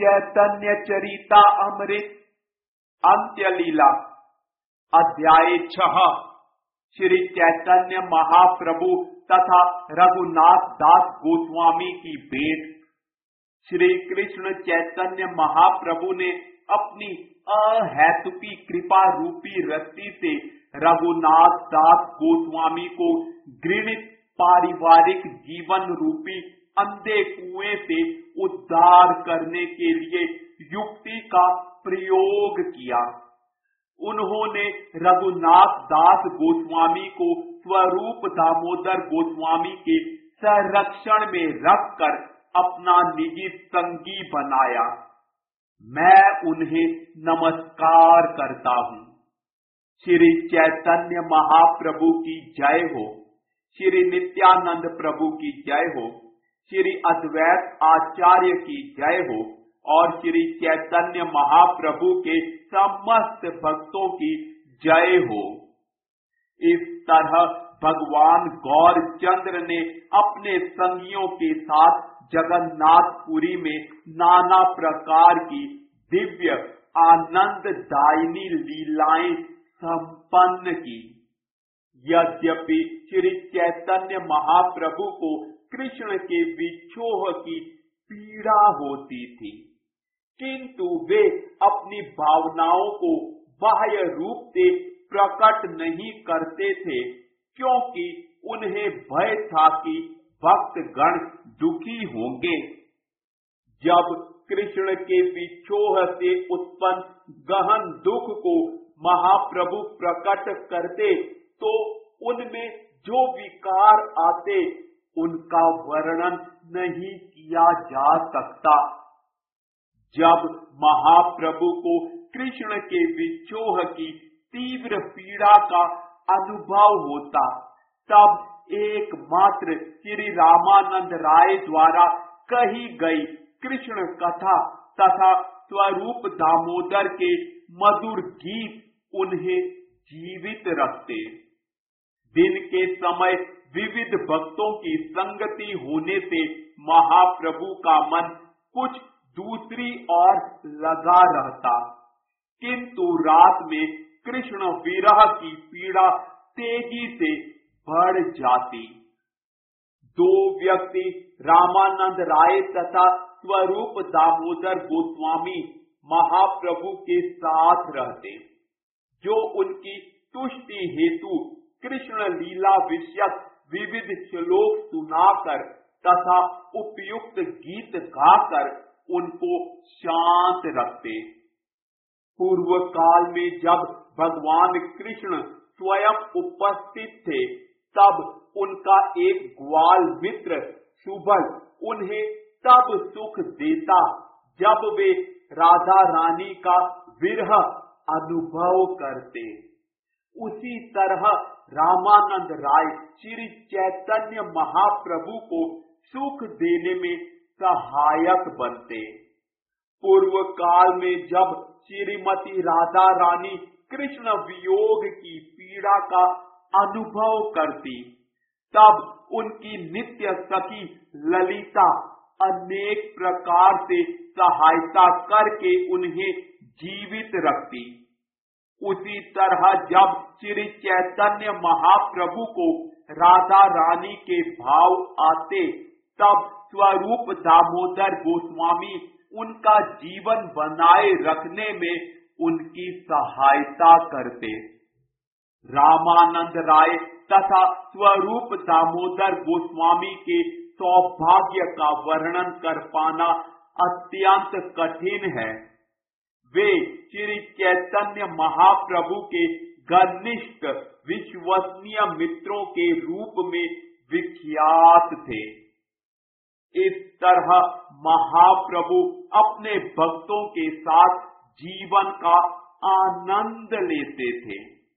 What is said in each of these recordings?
चैतन्य चरिता अमृत अंत्य लीला अध्याय 6 श्री चैतन्य महाप्रभु तथा रघुनाथ दास गोस्वामी की भेंट। श्री कृष्ण चैतन्य महाप्रभु ने अपनी अहेतुकी कृपा रूपी रस्सी से रघुनाथ दास गोस्वामी को घृणित पारिवारिक जीवन रूपी अंधे कुएं से उद्धार करने के लिए युक्ति का प्रयोग किया। उन्होंने रघुनाथ दास गोस्वामी को स्वरूप दामोदर गोस्वामी के संरक्षण में रखकर अपना निजी संगी बनाया। मैं उन्हें नमस्कार करता हूँ। श्री चैतन्य महाप्रभु की जय हो। श्री नित्यानंद प्रभु की जय हो। श्री अद्वैत आचार्य की जय हो और श्री चैतन्य महाप्रभु के समस्त भक्तों की जय हो। इस तरह भगवान गौर चंद्र ने अपने संगियों के साथ जगन्नाथपुरी में नाना प्रकार की दिव्य आनंददायिनी लीलाएं संपन्न की। यद्यपि श्री चैतन्य महाप्रभु को कृष्ण के विछोह की पीड़ा होती थी, किंतु वे अपनी भावनाओं को बाह्य रूप से प्रकट नहीं करते थे, क्योंकि उन्हें भय था कि भक्तगण दुखी होंगे। जब कृष्ण के विछोह से उत्पन्न गहन दुख को महाप्रभु प्रकट करते तो उनमें जो विकार आते उनका वर्णन नहीं किया जा सकता। जब महाप्रभु को कृष्ण के विछोह की तीव्र पीड़ा का अनुभव होता, तब एकमात्र श्री रामानंद राय द्वारा कही गई कृष्ण कथा तथा स्वरूप दामोदर के मधुर गीत उन्हें जीवित रखते। दिन के समय विविध भक्तों की संगति होने से महाप्रभु का मन कुछ दूसरी ओर लगा रहता, किंतु रात में कृष्ण विरह की पीड़ा तेजी से बढ़ जाती। दो व्यक्ति रामानंद राय तथा स्वरूप दामोदर गोस्वामी महाप्रभु के साथ रहते, जो उनकी तुष्टि हेतु कृष्ण लीला विषयक विविध श्लोक सुनाकर तथा उपयुक्त गीत गाकर उनको शांत रखते। पूर्व काल में जब भगवान कृष्ण स्वयं उपस्थित थे, तब उनका एक ग्वाल मित्र सुबल उन्हें तब सुख देता जब वे राधा रानी का विरह अनुभव करते। उसी तरह रामानंद राय श्री चैतन्य महाप्रभु को सुख देने में सहायक बनते। पूर्व काल में जब श्रीमती राधा रानी कृष्ण वियोग की पीड़ा का अनुभव करती, तब उनकी नित्य सखी ललिता अनेक प्रकार से सहायता करके उन्हें जीवित रखती। उसी तरह जब श्री चैतन्य महाप्रभु को राधा रानी के भाव आते, तब स्वरूप दामोदर गोस्वामी उनका जीवन बनाए रखने में उनकी सहायता करते। रामानंद राय तथा स्वरूप दामोदर गोस्वामी के सौभाग्य का वर्णन कर पाना अत्यंत कठिन है। वे श्री चैतन्य महाप्रभु के घनिष्ठ विश्वसनीय मित्रों के रूप में विख्यात थे। इस तरह महाप्रभु अपने भक्तों के साथ जीवन का आनंद लेते थे।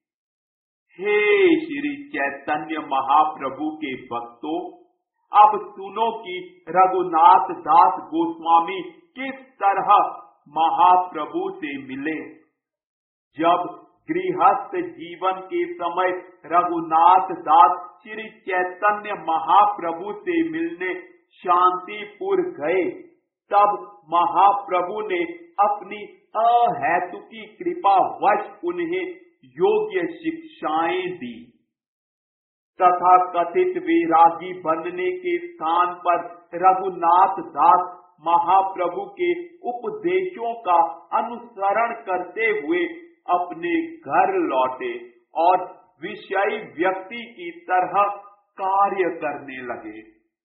हे श्री चैतन्य महाप्रभु के भक्तों, अब सुनो कि रघुनाथ दास गोस्वामी किस तरह महाप्रभु से मिले। जब गृहस्थ जीवन के समय रघुनाथ दास श्री चैतन्य महाप्रभु से मिलने शांतिपुर गए, तब महाप्रभु ने अपनी अहेतुकी कृपा वश उन्हें योग्य शिक्षाएं दी तथा कथित वैरागी बनने के स्थान पर रघुनाथ दास महाप्रभु के उपदेशों का अनुसरण करते हुए अपने घर लौटे और विषयी व्यक्ति की तरह कार्य करने लगे।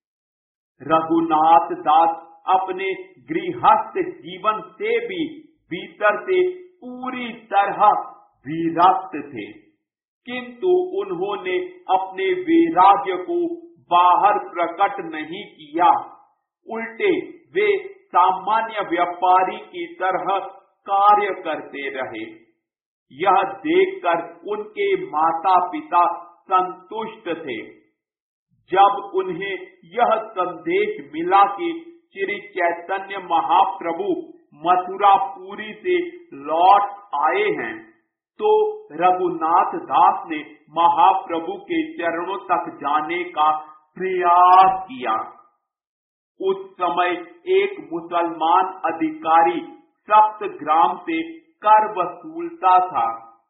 रघुनाथ दास अपने गृहस्थ जीवन से भी भीतर से पूरी तरह विरक्त थे, किंतु उन्होंने अपने वैराग्य को बाहर प्रकट नहीं किया। उल्टे वे सामान्य व्यापारी की तरह कार्य करते रहे। यह देखकर उनके माता पिता संतुष्ट थे। जब उन्हें यह संदेश मिला कि श्री चैतन्य महाप्रभु मथुरापुरी से लौट आए हैं, तो रघुनाथ दास ने महाप्रभु के चरणों तक जाने का प्रयास किया। उस समय एक मुसलमान अधिकारी सप्तग्राम से कर वसूलता था।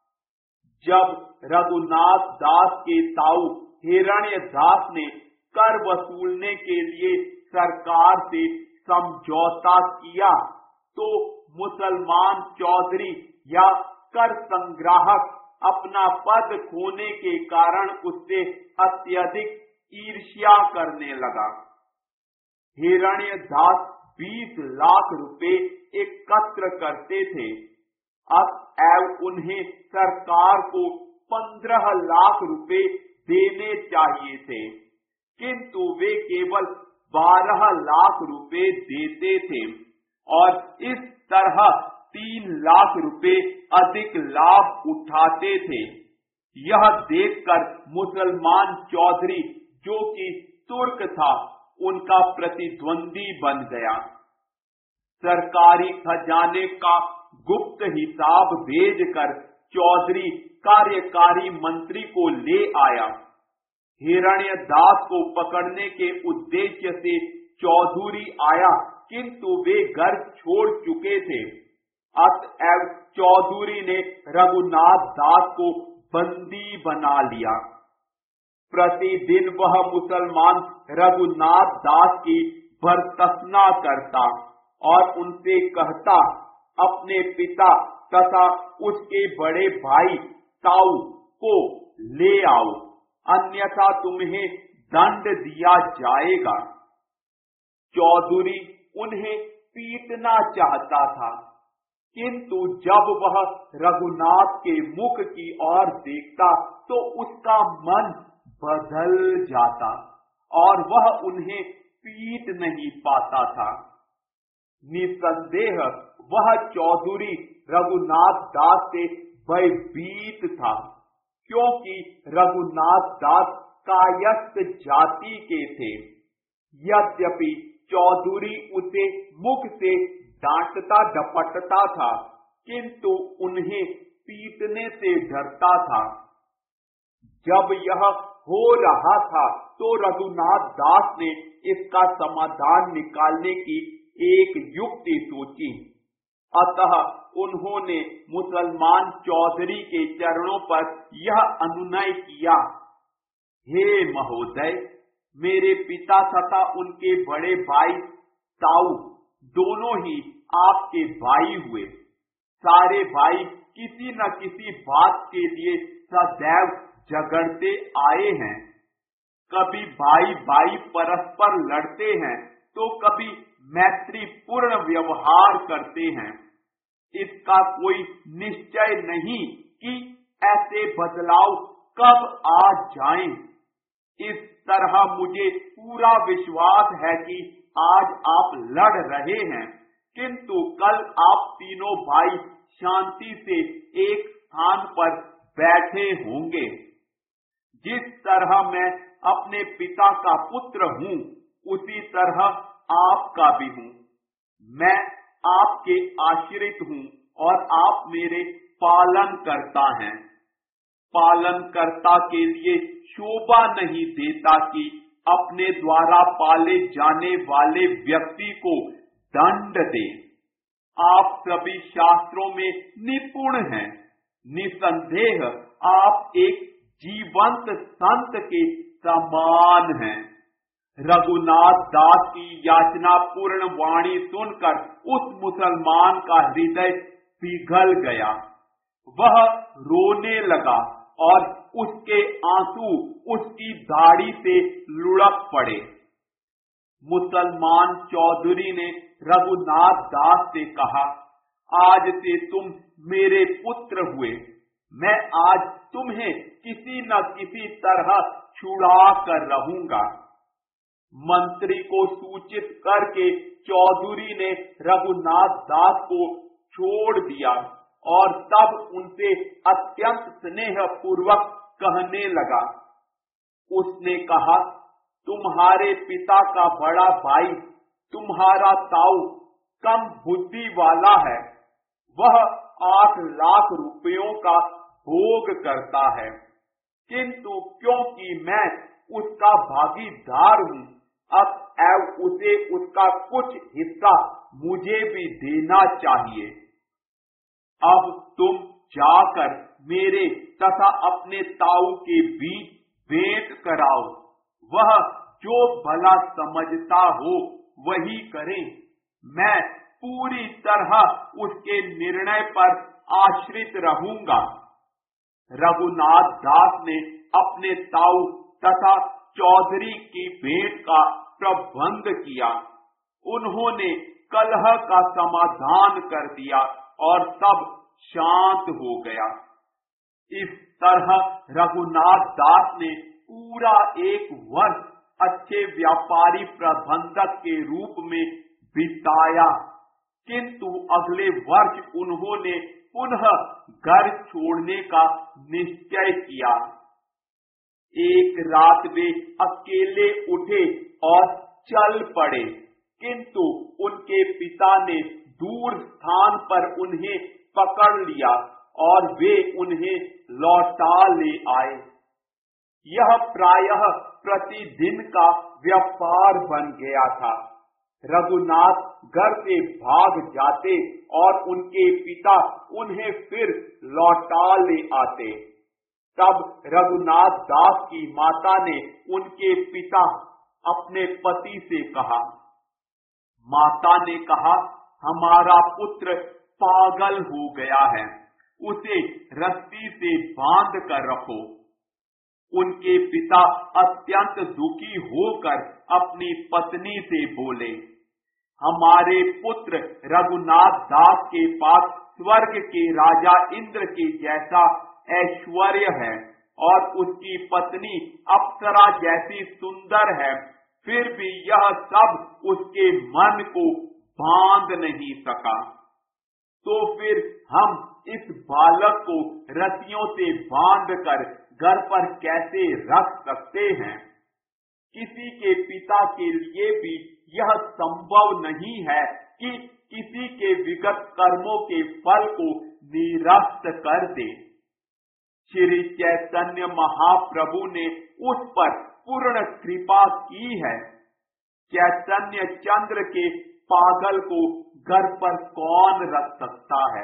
जब रघुनाथ दास के ताऊ हिरण्य दास ने कर वसूलने के लिए सरकार से समझौता किया, तो मुसलमान चौधरी या कर संग्राहक अपना पद खोने के कारण उससे अत्यधिक ईर्ष्या करने लगा। हिरण्य दास 20 लाख रुपए एकत्र करते थे। अतएव उन्हें सरकार को 15 लाख रुपए देने चाहिए थे, किंतु वे केवल 12 लाख रुपए देते थे और इस तरह 3 लाख रुपए अधिक लाभ उठाते थे। यह देखकर मुसलमान चौधरी, जो कि तुर्क था, उनका प्रतिद्वंदी बन गया। सरकारी खजाने का गुप्त हिसाब भेजकर चौधरी कार्यकारी मंत्री को ले आया। हिरण्य दास को पकड़ने के उद्देश्य से चौधरी आया, किंतु वे घर छोड़ चुके थे। अतएव चौधरी ने रघुनाथ दास को बंदी बना लिया। प्रतिदिन वह मुसलमान रघुनाथ दास की भर्त्सना करता और उनसे कहता, अपने पिता तथा उसके बड़े भाई ताऊ को ले आओ, अन्यथा तुम्हें दंड दिया जाएगा। चौधरी उन्हें पीटना चाहता था, किंतु जब वह रघुनाथ के मुख की ओर देखता तो उसका मन बदल जाता और वह उन्हें पीट नहीं पाता था। निसंदेह वह चौधरी रघुनाथ दास से भयभीत था, क्योंकि रघुनाथ दास कायस्थ जाति के थे। यद्यपि चौधरी उसे मुख से डांटता डपटता था, किंतु उन्हें पीटने से डरता था। जब यह हो रहा था तो रघुनाथ दास ने इसका समाधान निकालने की एक युक्ति सोची। अतः उन्होंने मुसलमान चौधरी के चरणों पर यह अनुनय किया, हे महोदय, मेरे पिता तथा उनके बड़े भाई ताऊ दोनों ही आपके भाई हुए। सारे भाई किसी न किसी बात के लिए सदैव झगड़ते आए हैं। कभी भाई भाई परस्पर लड़ते हैं तो कभी मैत्रीपूर्ण व्यवहार करते हैं। इसका कोई निश्चय नहीं कि ऐसे बदलाव कब आ जाएं। इस तरह मुझे पूरा विश्वास है कि आज आप लड़ रहे हैं, किंतु कल आप तीनों भाई शांति से एक स्थान पर बैठे होंगे। जिस तरह मैं अपने पिता का पुत्र हूँ, उसी तरह आपका भी हूँ। मैं आपके आश्रित हूँ और आप मेरे पालन करता हैं। पालनकर्ता के लिए शोभा नहीं देता कि अपने द्वारा पाले जाने वाले व्यक्ति को दंड दे। आप सभी शास्त्रों में निपुण हैं। निसंदेह आप एक जीवंत संत के समान हैं। रघुनाथ दास की याचना पूर्ण वाणी सुनकर उस मुसलमान का हृदय पिघल गया। वह रोने लगा और उसके आंसू उसकी दाढ़ी से लुढ़क पड़े। मुसलमान चौधरी ने रघुनाथ दास से कहा, आज से तुम मेरे पुत्र हुए। मैं आज तुम्हें किसी न किसी तरह छुड़ा कर रहूंगा। मंत्री को सूचित करके चौधरी ने रघुनाथ दास को छोड़ दिया और तब उनसे अत्यंत स्नेह पूर्वक कहने लगा। उसने कहा, तुम्हारे पिता का बड़ा भाई तुम्हारा ताऊ कम बुद्धि वाला है। वह 8 लाख रुपयों का भोग करता है, किंतु क्योंकि मैं उसका भागीदार हूँ, अब उसे उसका कुछ हिस्सा मुझे भी देना चाहिए। अब तुम जाकर मेरे तथा अपने ताऊ के बीच भेंट कराओ। वह जो भला समझता हो वही करे। मैं पूरी तरह उसके निर्णय पर आश्रित रहूंगा। रघुनाथ दास ने अपने ताऊ तथा चौधरी की भेंट का प्रबंध किया। उन्होंने कलह का समाधान कर दिया और सब शांत हो गया। इस तरह रघुनाथ दास ने पूरा 1 वर्ष अच्छे व्यापारी प्रबंधक के रूप में बिताया, किंतु अगले वर्ष उन्होंने पुनः घर छोड़ने का निश्चय किया। एक रात वे अकेले उठे और चल पड़े, किंतु उनके पिता ने दूर स्थान पर उन्हें पकड़ लिया और वे उन्हें लौटा ले आए। यह प्रायः प्रतिदिन का व्यापार बन गया था। रघुनाथ घर से भाग जाते और उनके पिता उन्हें फिर लौटा ले आते। तब रघुनाथ दास की माता ने उनके पिता अपने पति से कहा। माता ने कहा, हमारा पुत्र पागल हो गया है, उसे रस्सी से बांध कर रखो। उनके पिता अत्यंत दुखी होकर अपनी पत्नी से बोले, हमारे पुत्र रघुनाथ दास के पास स्वर्ग के राजा इंद्र के जैसा ऐश्वर्य है और उसकी पत्नी अप्सरा जैसी सुंदर है, फिर भी यह सब उसके मन को बांध नहीं सका। तो फिर हम इस बालक को रस्सियों से बांधकर घर पर कैसे रख सकते हैं? किसी के पिता के लिए भी यह संभव नहीं है कि किसी के विगत कर्मों के फल को निरस्त कर दे। श्री चैतन्य महाप्रभु ने उस पर पूर्ण कृपा की है। चैतन्य चंद्र के पागल को घर पर कौन रख सकता है?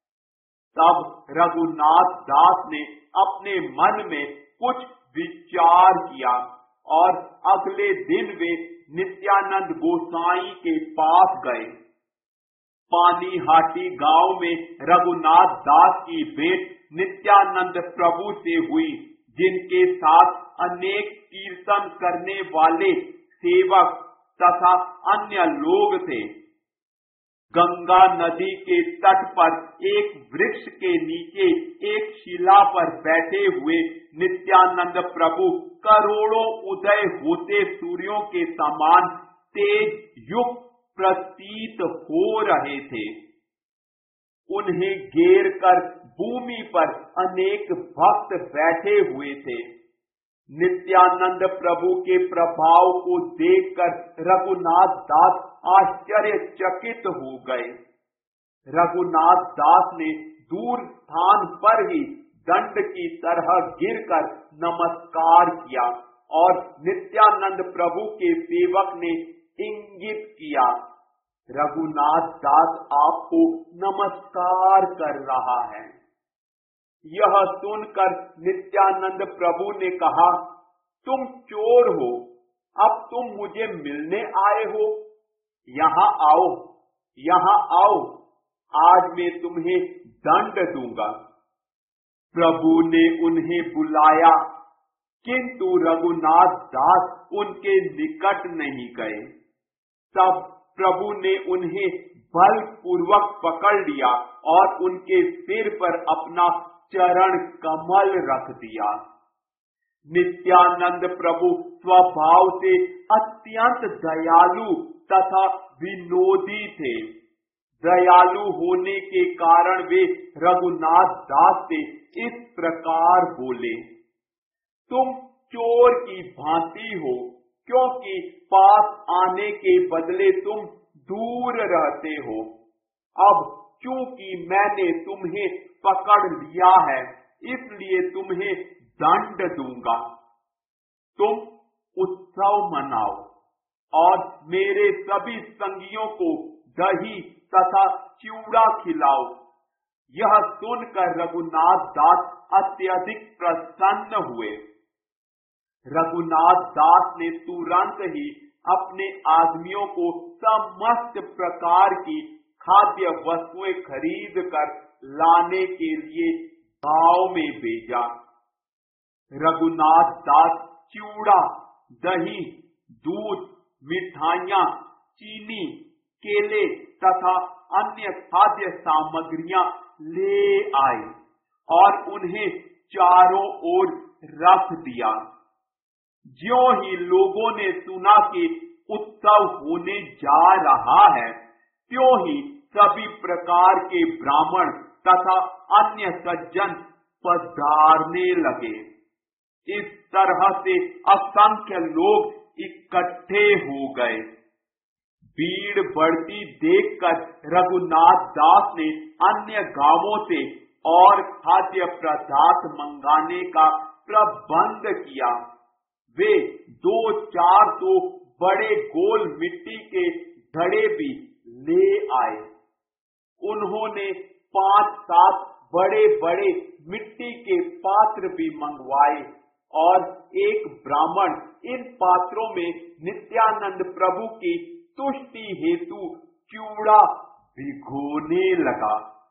तब रघुनाथ दास ने अपने मन में कुछ विचार किया और अगले दिन वे नित्यानंद गोसाई के पास गए। पानीहाटी गांव में रघुनाथ दास की भेंट नित्यानंद प्रभु से हुई, जिनके साथ अनेक कीर्तन करने वाले सेवक तथा अन्य लोग थे। गंगा नदी के तट पर एक वृक्ष के नीचे एक शिला पर बैठे हुए नित्यानंद प्रभु करोड़ों उदय होते सूर्यों के समान तेज युक्त प्रतीत हो रहे थे। उन्हें घेर कर भूमि पर अनेक भक्त बैठे हुए थे। नित्यानंद प्रभु के प्रभाव को देखकर रघुनाथ दास आश्चर्यचकित हो गए। रघुनाथ दास ने दूर स्थान पर ही दंड की तरह गिरकर नमस्कार किया और नित्यानंद प्रभु के सेवक ने इंगित किया, रघुनाथ दास आपको नमस्कार कर रहा है। यह सुनकर नित्यानंद प्रभु ने कहा, तुम चोर हो, अब तुम मुझे मिलने आए हो? यहाँ आओ, यहाँ आओ, आज मैं तुम्हें दंड दूंगा। प्रभु ने उन्हें बुलाया, किंतु रघुनाथ दास उनके निकट नहीं गए। तब प्रभु ने उन्हें बलपूर्वक पकड़ लिया और उनके सिर पर अपना चरण कमल रख दिया। नित्यानंद प्रभु स्वभाव से अत्यंत दयालु तथा विनोदी थे। दयालु होने के कारण वे रघुनाथ दास से इस प्रकार बोले, तुम चोर की भांति हो, क्योंकि पास आने के बदले तुम दूर रहते हो। अब चूंकि मैंने तुम्हें पकड़ लिया है, इसलिए तुम्हें दंड दूंगा। तुम उत्सव मनाओ और मेरे सभी संगियों को दही तथा चिवड़ा खिलाओ। यह सुनकर रघुनाथ दास अत्यधिक प्रसन्न हुए। रघुनाथ दास ने तुरंत ही अपने आदमियों को समस्त प्रकार की खाद्य वस्तुएं खरीद कर लाने के लिए गांव में भेजा। रघुनाथ दास चिवड़ा, दही, दूध, मिठाइयां, चीनी, केले तथा अन्य खाद्य सामग्रियां ले आए और उन्हें चारों ओर रख दिया। ज्यों ही लोगों ने सुना कि उत्सव होने जा रहा है, त्यों ही सभी प्रकार के ब्राह्मण तथा अन्य सज्जन पधारने लगे। इस तरह से असंख्य लोग इकट्ठे हो गए। भीड़ बढ़ती देखकर रघुनाथ दास ने अन्य गांवों से और खाद्य पदार्थ मंगाने का प्रबंध किया। वे 200-400 बड़े गोल मिट्टी के घड़े भी ले आए। उन्होंने 5-7 बड़े बड़े मिट्टी के पात्र भी मंगवाए और एक ब्राह्मण इन पात्रों में नित्यानंद प्रभु की तुष्टि हेतु चिवड़ा भिगोने लगा।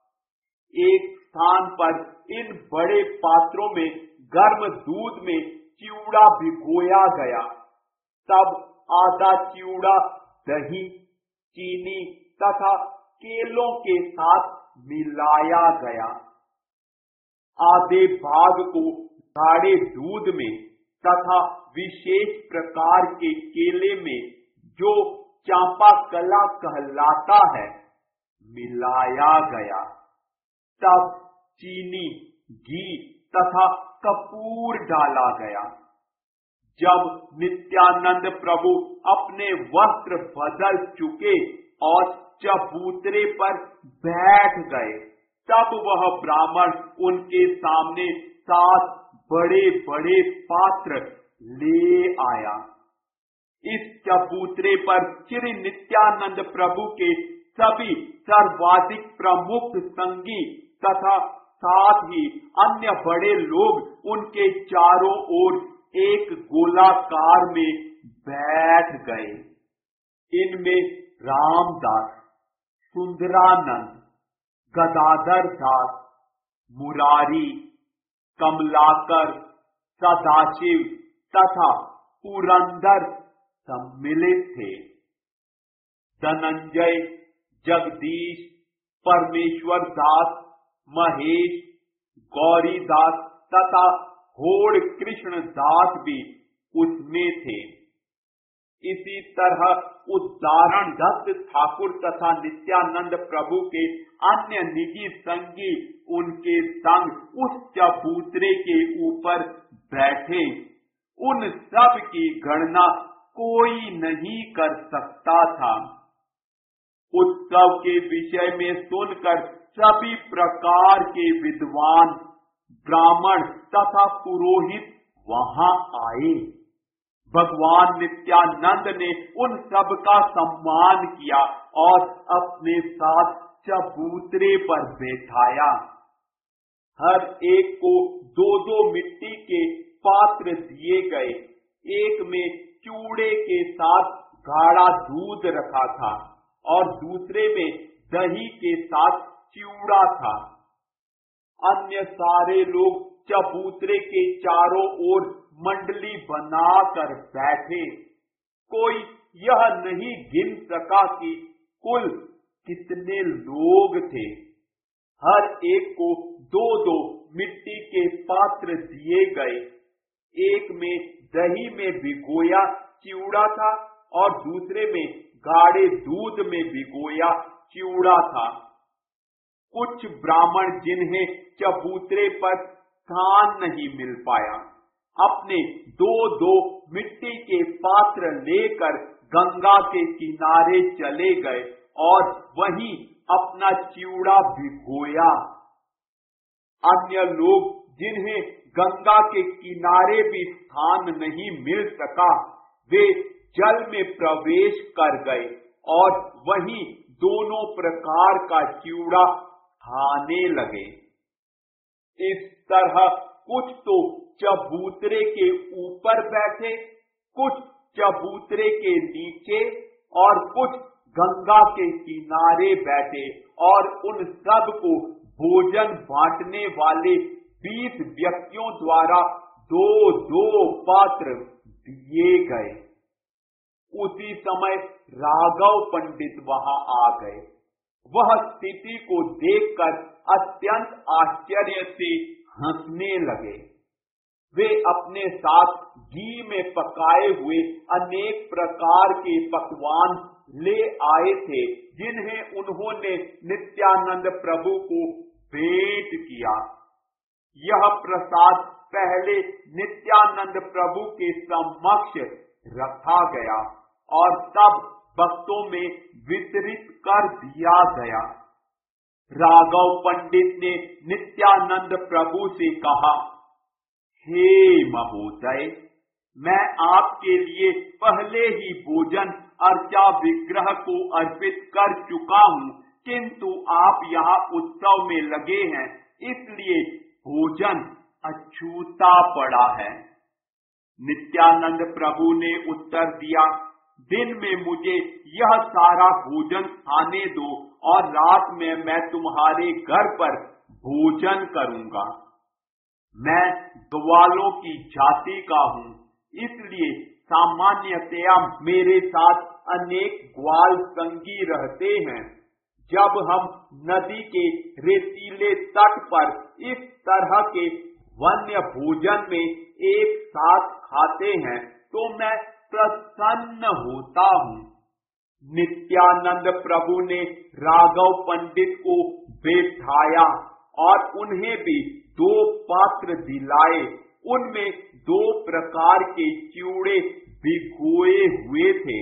एक स्थान पर इन बड़े पात्रों में गर्म दूध में चिवड़ा भिगोया गया। तब आधा चिवड़ा दही, चीनी तथा केलों के साथ मिलाया गया। आधे भाग को गाढ़े दूध में तथा विशेष प्रकार के केले में, जो चांपा कला कहलाता है, मिलाया गया। तब चीनी, घी तथा कपूर डाला गया। जब नित्यानंद प्रभु अपने वस्त्र बदल चुके और चबूतरे पर बैठ गए, तब वह ब्राह्मण उनके सामने 7 बड़े बड़े पात्र ले आया। इस चबूतरे पर श्री नित्यानंद प्रभु के सभी सर्वाधिक प्रमुख संगी तथा साथ ही अन्य बड़े लोग उनके चारों ओर एक गोलाकार में बैठ गए। इनमें रामदास, सुंदरानंद, गदाधर दास, मुरारी, कमलाकर, सदाशिव तथा पुरंदर सम्मिलित थे। धनंजय, जगदीश, परमेश्वर दास, महेश, गौरी दास तथा होड़ कृष्ण दास भी उसमें थे। इसी तरह उदाहरण दत्त ठाकुर तथा नित्यानंद प्रभु के अन्य निजी संगी उनके संग उस चबूतरे के ऊपर बैठे। उन सब की गणना कोई नहीं कर सकता था। उत्सव के विषय में सुनकर सभी प्रकार के विद्वान, ब्राह्मण तथा पुरोहित वहां आए। भगवान नित्यानंद ने उन सब का सम्मान किया और अपने साथ चबूतरे पर बैठाया। हर एक को दो दो मिट्टी के पात्र दिए गए। एक में चूड़े के साथ गाढ़ा दूध रखा था और दूसरे में दही के साथ चिवड़ा था। अन्य सारे लोग चबूतरे के चारों ओर मंडली बनाकर बैठे। कोई यह नहीं गिन सका कि कुल कितने लोग थे। हर एक को दो दो मिट्टी के पात्र दिए गए। एक में दही में भिगोया चिवड़ा था और दूसरे में गाढ़े दूध में भिगोया चिवड़ा था। कुछ ब्राह्मण जिन्हें चबूतरे पर स्थान नहीं मिल पाया, अपने दो दो मिट्टी के पात्र लेकर गंगा के किनारे चले गए और वहीं अपना चिवड़ा भिगोया। अन्य लोग जिन्हें गंगा के किनारे भी स्थान नहीं मिल सका, वे जल में प्रवेश कर गए और वहीं दोनों प्रकार का चिवड़ा खाने लगे। इस तरह कुछ तो चबूतरे के ऊपर बैठे, कुछ चबूतरे के नीचे और कुछ गंगा के किनारे बैठे और उन सब को भोजन बांटने वाले 20 व्यक्तियों द्वारा दो दो पात्र दिए गए। उसी समय राघव पंडित वहां आ गए। वह स्थिति को देखकर अत्यंत आश्चर्य से हंसने लगे। वे अपने साथ घी में पकाए हुए अनेक प्रकार के पकवान ले आए थे, जिन्हें उन्होंने नित्यानंद प्रभु को भेंट किया। यह प्रसाद पहले नित्यानंद प्रभु के समक्ष रखा गया और तब भक्तों में वितरित कर दिया गया। राघव पंडित ने नित्यानंद प्रभु से कहा, हे महोदय, मैं आपके लिए पहले ही भोजन अर्चा विग्रह को अर्पित कर चुका हूँ, किंतु आप यहाँ उत्सव में लगे हैं, इसलिए भोजन अछूता पड़ा है। नित्यानंद प्रभु ने उत्तर दिया, दिन में मुझे यह सारा भोजन खाने दो और रात में मैं तुम्हारे घर पर भोजन करूंगा। मैं ग्वालों की जाति का हूँ, इसलिए सामान्यतया मेरे साथ अनेक ग्वाल संगी रहते हैं। जब हम नदी के रेतीले तट पर इस तरह के वन्य भोजन में एक साथ खाते हैं तो मैं प्रसन्न होता हूँ। नित्यानंद प्रभु ने राघव पंडित को बैठाया और उन्हें भी 2 पात्र दिलाए। उनमें 2 प्रकार के चिवड़े भिगोए हुए थे।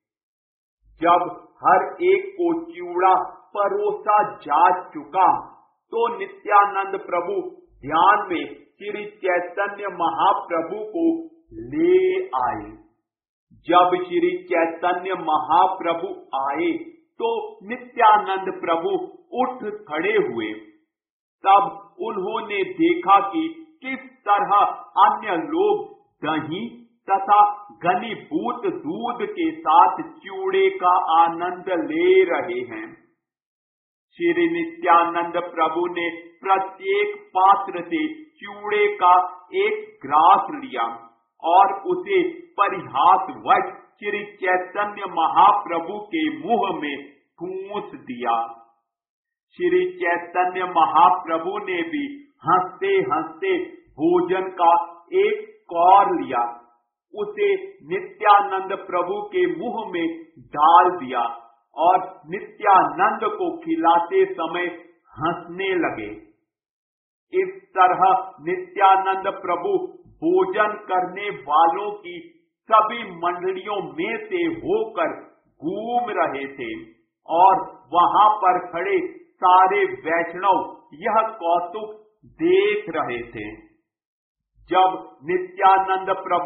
जब हर एक को चिवड़ा परोसा जा चुका तो नित्यानंद प्रभु ध्यान में श्री चैतन्य महाप्रभु को ले आए। जब श्री चैतन्य महाप्रभु आए तो नित्यानंद प्रभु उठ खड़े हुए। तब उन्होंने देखा कि किस तरह अन्य लोग दही तथा घनीभूत दूध के साथ चिवड़े का आनंद ले रहे हैं। श्री नित्यानंद प्रभु ने प्रत्येक पात्र से चिवड़े का एक ग्रास लिया और उसे परिहासवश श्री चैतन्य महाप्रभु के मुंह में ठूंस दिया। श्री चैतन्य महाप्रभु ने भी हंसते हंसते भोजन का एक कौर लिया, उसे नित्यानंद प्रभु के मुंह में डाल दिया और नित्यानंद को खिलाते समय हंसने लगे। इस तरह नित्यानंद प्रभु भोजन करने वालों की सभी मंडलियों में से होकर घूम रहे थे और वहां पर खड़े सारे वैष्णव यह कौतुक देख रहे थे। जब नित्यानंद प्रभु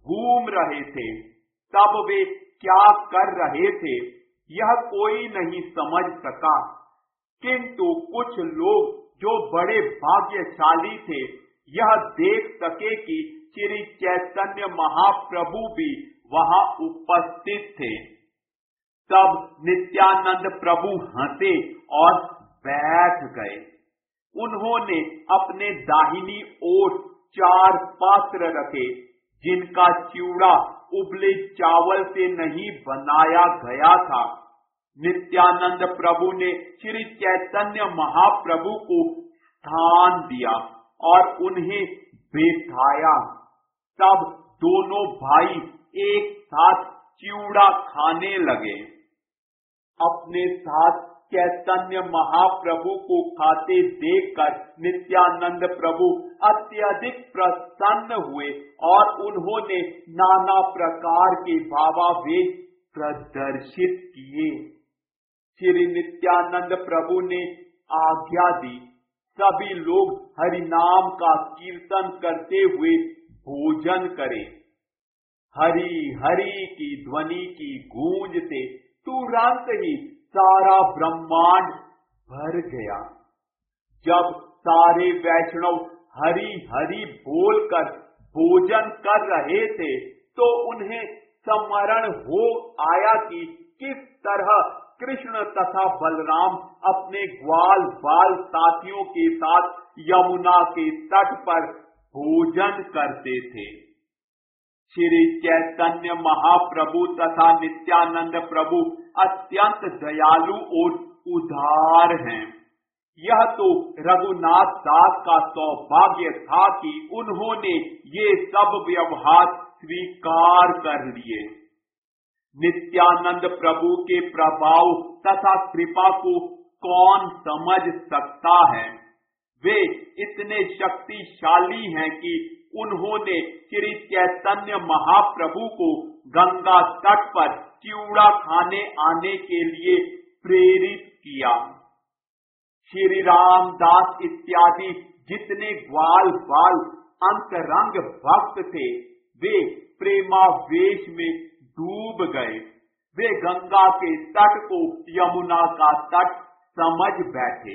घूम रहे थे। तब वे क्या कर रहे थे यह कोई नहीं समझ सका, किंतु कुछ लोग जो बड़े भाग्यशाली थे यह देख सके कि श्री चैतन्य महाप्रभु भी वहां उपस्थित थे। तब नित्यानंद प्रभु हंसे और बैठ गए। उन्होंने अपने दाहिनी ओर 4 पात्र रखे, जिनका चिवड़ा उबले चावल से नहीं बनाया गया था। नित्यानंद प्रभु ने श्री चैतन्य महाप्रभु को स्थान दिया और उन्हें बैठाया। तब दोनों भाई एक साथ चिवड़ा खाने लगे। अपने साथ चैतन्य महाप्रभु को खाते देखकर नित्यानंद प्रभु अत्यधिक प्रसन्न हुए और उन्होंने नाना प्रकार के भावावेश प्रदर्शित किए। श्री नित्यानंद प्रभु ने आज्ञा दी, सभी लोग हरि नाम का कीर्तन करते हुए भोजन करें। हरि हरि की ध्वनि की गूंज से तुरंत ही सारा ब्रह्मांड भर गया। जब सारे वैष्णव हरि हरि बोलकर भोजन कर रहे थे तो उन्हें स्मरण हो आया कि किस तरह कृष्ण तथा बलराम अपने ग्वाल बाल साथियों के साथ यमुना के तट पर भोजन करते थे। श्री चैतन्य महाप्रभु तथा नित्यानंद प्रभु अत्यंत दयालु और उदार हैं। यह तो रघुनाथ दास का सौभाग्य था कि उन्होंने ये सब व्यवहार स्वीकार कर लिए। नित्यानंद प्रभु के प्रभाव तथा कृपा को कौन समझ सकता है। वे इतने शक्तिशाली हैं कि उन्होंने श्री चैतन्य महाप्रभु को गंगा तट पर चिवड़ा खाने आने के लिए प्रेरित किया। श्री रामदास इत्यादि जितने ग्वाल बाल अंतरंग भक्त थे वे प्रेमावेश में डूब गए। वे गंगा के तट को यमुना का तट समझ बैठे।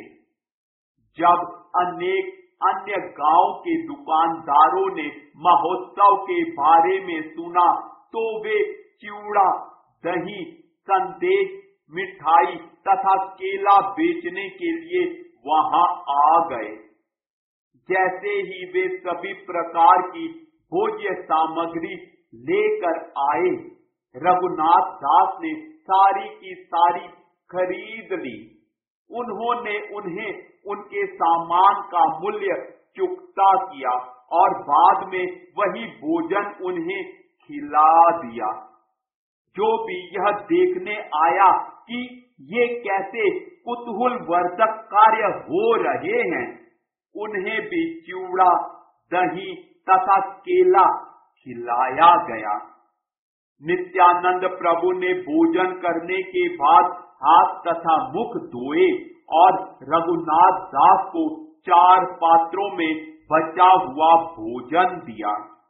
जब अनेक अन्य गांव के दुकानदारों ने महोत्सव के बारे में सुना तो वे चिवड़ा, दही, संदेश, मिठाई तथा केला बेचने के लिए वहां आ गए। जैसे ही वे सभी प्रकार की भोज्य सामग्री लेकर आए, रघुनाथ दास ने सारी की सारी खरीद ली। उन्होंने उन्हें उनके सामान का मूल्य चुकता किया और बाद में वही भोजन उन्हें खिला दिया। जो भी यह देखने आया कि ये कैसे कुतूहल वर्धक कार्य हो रहे हैं, उन्हें भी चिवड़ा, दही तथा केला खिलाया गया। नित्यानंद प्रभु ने भोजन करने के बाद हाथ तथा मुख धोए और रघुनाथ दास को 4 पात्रों में बचा हुआ भोजन दिया।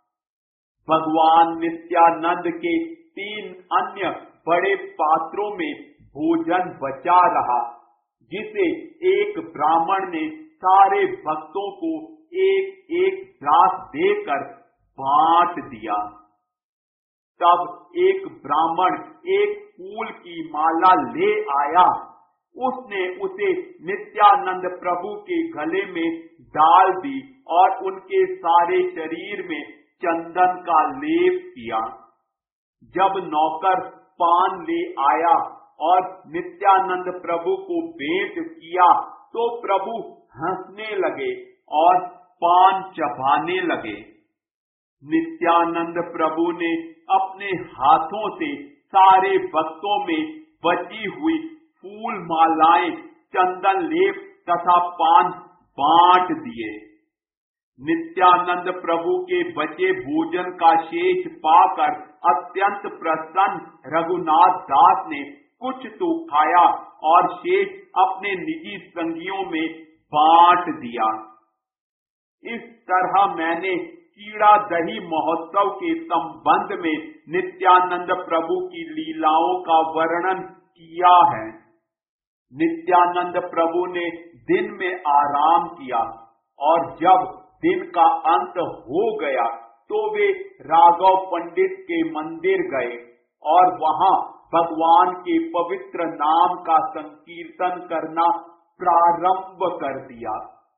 भगवान नित्यानंद के 3 अन्य बड़े पात्रों में भोजन बचा रहा, जिसे एक ब्राह्मण ने सारे भक्तों को एक एक ग्रास देकर बांट दिया। तब एक ब्राह्मण एक फूल की माला ले आया। उसने उसे नित्यानंद प्रभु के गले में डाल दी और उनके सारे शरीर में चंदन का लेप किया। जब नौकर पान ले आया और नित्यानंद प्रभु को भेंट किया तो प्रभु हंसने लगे और पान चबाने लगे। नित्यानंद प्रभु ने अपने हाथों से सारे भक्तों में बची हुई फूल मालाएं, चंदन लेप तथा पान बांट दिए। नित्यानंद प्रभु के बचे भोजन का शेष पाकर अत्यंत प्रसन्न रघुनाथ दास ने कुछ तो खाया और शेष अपने निजी संगियों में बांट दिया। इस तरह मैंने कीड़ा दही महोत्सव के संबंध में नित्यानंद प्रभु की लीलाओं का वर्णन किया है। नित्यानंद प्रभु ने दिन में आराम किया और जब दिन का अंत हो गया तो वे राघव पंडित के मंदिर गए और वहां भगवान के पवित्र नाम का संकीर्तन करना प्रारंभ कर दिया।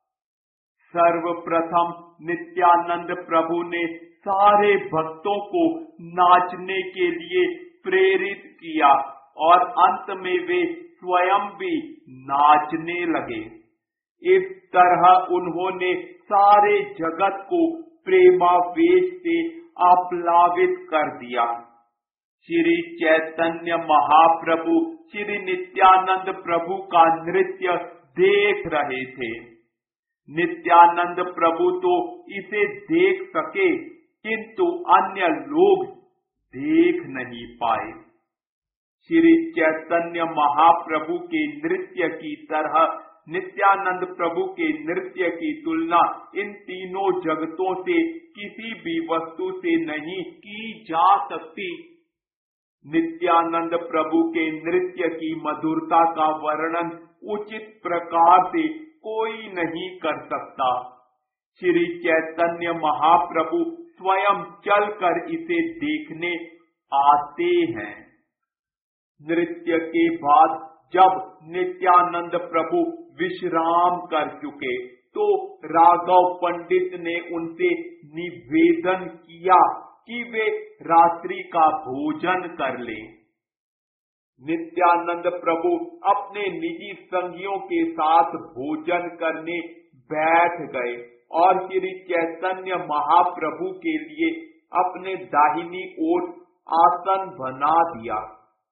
सर्वप्रथम नित्यानंद प्रभु ने सारे भक्तों को नाचने के लिए प्रेरित किया और अंत में वे स्वयं भी नाचने लगे। इस तरह उन्होंने सारे जगत को प्रेमावेश से आप्लावित कर दिया। श्री चैतन्य महाप्रभु श्री नित्यानंद प्रभु का नृत्य देख रहे थे। नित्यानंद प्रभु तो इसे देख सके किंतु अन्य लोग देख नहीं पाए। श्री चैतन्य महाप्रभु के नृत्य की तरह नित्यानंद प्रभु के नृत्य की तुलना इन तीनों जगतों से किसी भी वस्तु से नहीं की जा सकती। नित्यानंद प्रभु के नृत्य की मधुरता का वर्णन उचित प्रकार से कोई नहीं कर सकता। श्री चैतन्य महाप्रभु स्वयं चलकर इसे देखने आते हैं। नृत्य के बाद जब नित्यानंद प्रभु विश्राम कर चुके तो राघव पंडित ने उनसे निवेदन किया कि वे रात्रि का भोजन कर लें। नित्यानंद प्रभु अपने निजी संगियों के साथ भोजन करने बैठ गए और श्री चैतन्य महाप्रभु के लिए अपने दाहिनी ओर आसन बना दिया।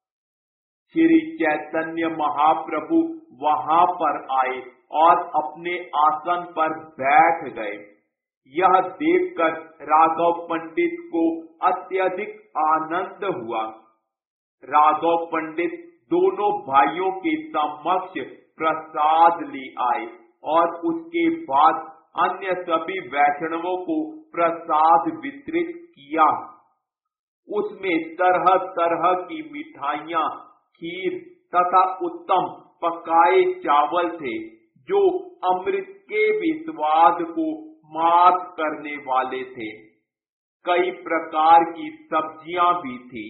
श्री चैतन्य महाप्रभु वहां पर आए और अपने आसन पर बैठ गए। यह देखकर राघव पंडित को अत्यधिक आनंद हुआ। राघव पंडित दोनों भाइयों के समक्ष प्रसाद ले आए और उसके बाद अन्य सभी वैष्णवों को प्रसाद वितरित किया। उसमें तरह तरह की मिठाइयाँ, खीर तथा उत्तम पकाए चावल थे जो अमृत के भी स्वाद को मात करने वाले थे। कई प्रकार की सब्जियां भी थी।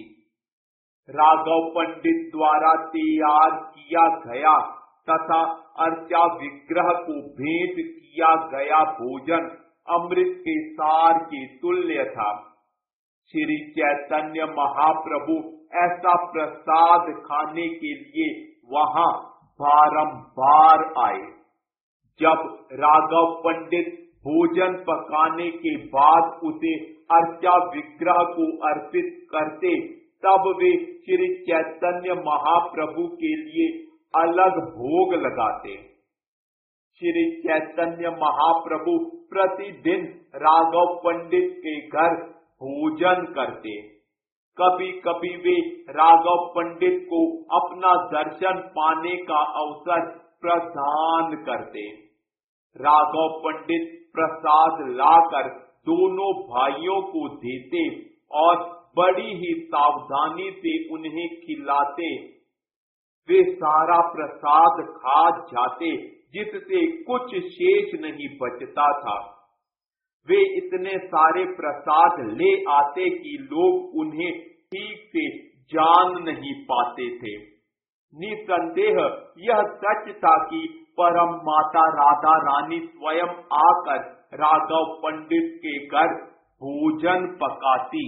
राघव पंडित द्वारा तैयार किया गया तथा अर्चा विग्रह को भेंट किया गया भोजन अमृत के सार के तुल्य था। श्री चैतन्य महाप्रभु ऐसा प्रसाद खाने के लिए वहां बारंबार आए। जब राघव पंडित भोजन पकाने के बाद उसे अर्चा विग्रह को अर्पित करते तब वे श्री चैतन्य महाप्रभु के लिए अलग भोग लगाते। श्री चैतन्य महाप्रभु प्रतिदिन राघव पंडित के घर भोजन करते। कभी कभी वे राघव पंडित को अपना दर्शन पाने का अवसर प्रदान करते। राघव पंडित प्रसाद लाकर दोनों भाइयों को देते और बड़ी ही सावधानी से उन्हें खिलाते। वे सारा प्रसाद खा जाते जिससे कुछ शेष नहीं बचता था। वे इतने सारे प्रसाद ले आते कि लोग उन्हें ठीक से जान नहीं पाते थे। निसंदेह यह सच था कि परम माता राधा रानी स्वयं आकर राघव पंडित के घर भोजन पकाती।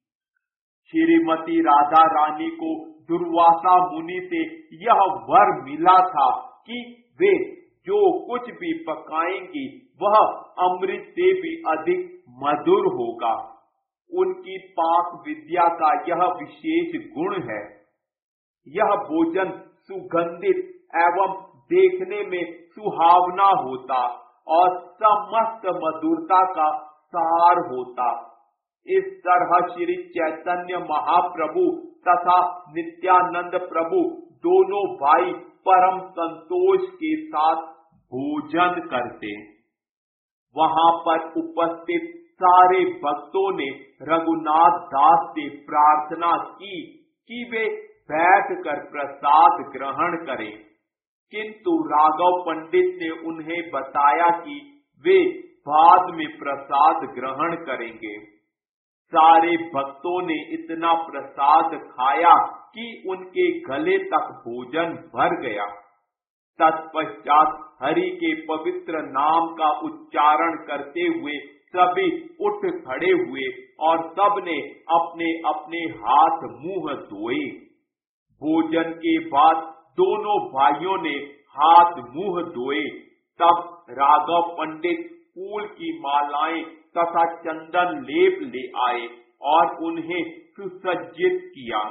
श्रीमती राधा रानी को दुर्वासा मुनि से यह वर मिला था कि वे जो कुछ भी पकाएंगी वह अमृत से भी अधिक मधुर होगा। उनकी पाक विद्या का यह विशेष गुण है। यह भोजन सुगंधित एवं देखने में सुहावना होता और समस्त मधुरता का सार होता। इस तरह श्री चैतन्य महाप्रभु तथा नित्यानंद प्रभु दोनों भाई परम संतोष के साथ भोजन करते। वहां पर उपस्थित सारे भक्तों ने रघुनाथ दास से प्रार्थना की कि वे बैठकर प्रसाद ग्रहण करें, किंतु राघव पंडित ने उन्हें बताया कि वे बाद में प्रसाद ग्रहण करेंगे। सारे भक्तों ने इतना प्रसाद खाया कि उनके गले तक भोजन भर गया। तत्पश्चात हरि के पवित्र नाम का उच्चारण करते हुए सभी उठ खड़े हुए और सबने अपने अपने हाथ मुंह धोए। भोजन के बाद दोनों भाइयों ने हाथ मुंह धोए। तब राघव पंडित फूल की मालाएं तथा चंदन लेप ले आए और उन्हें सुसज्जित किया।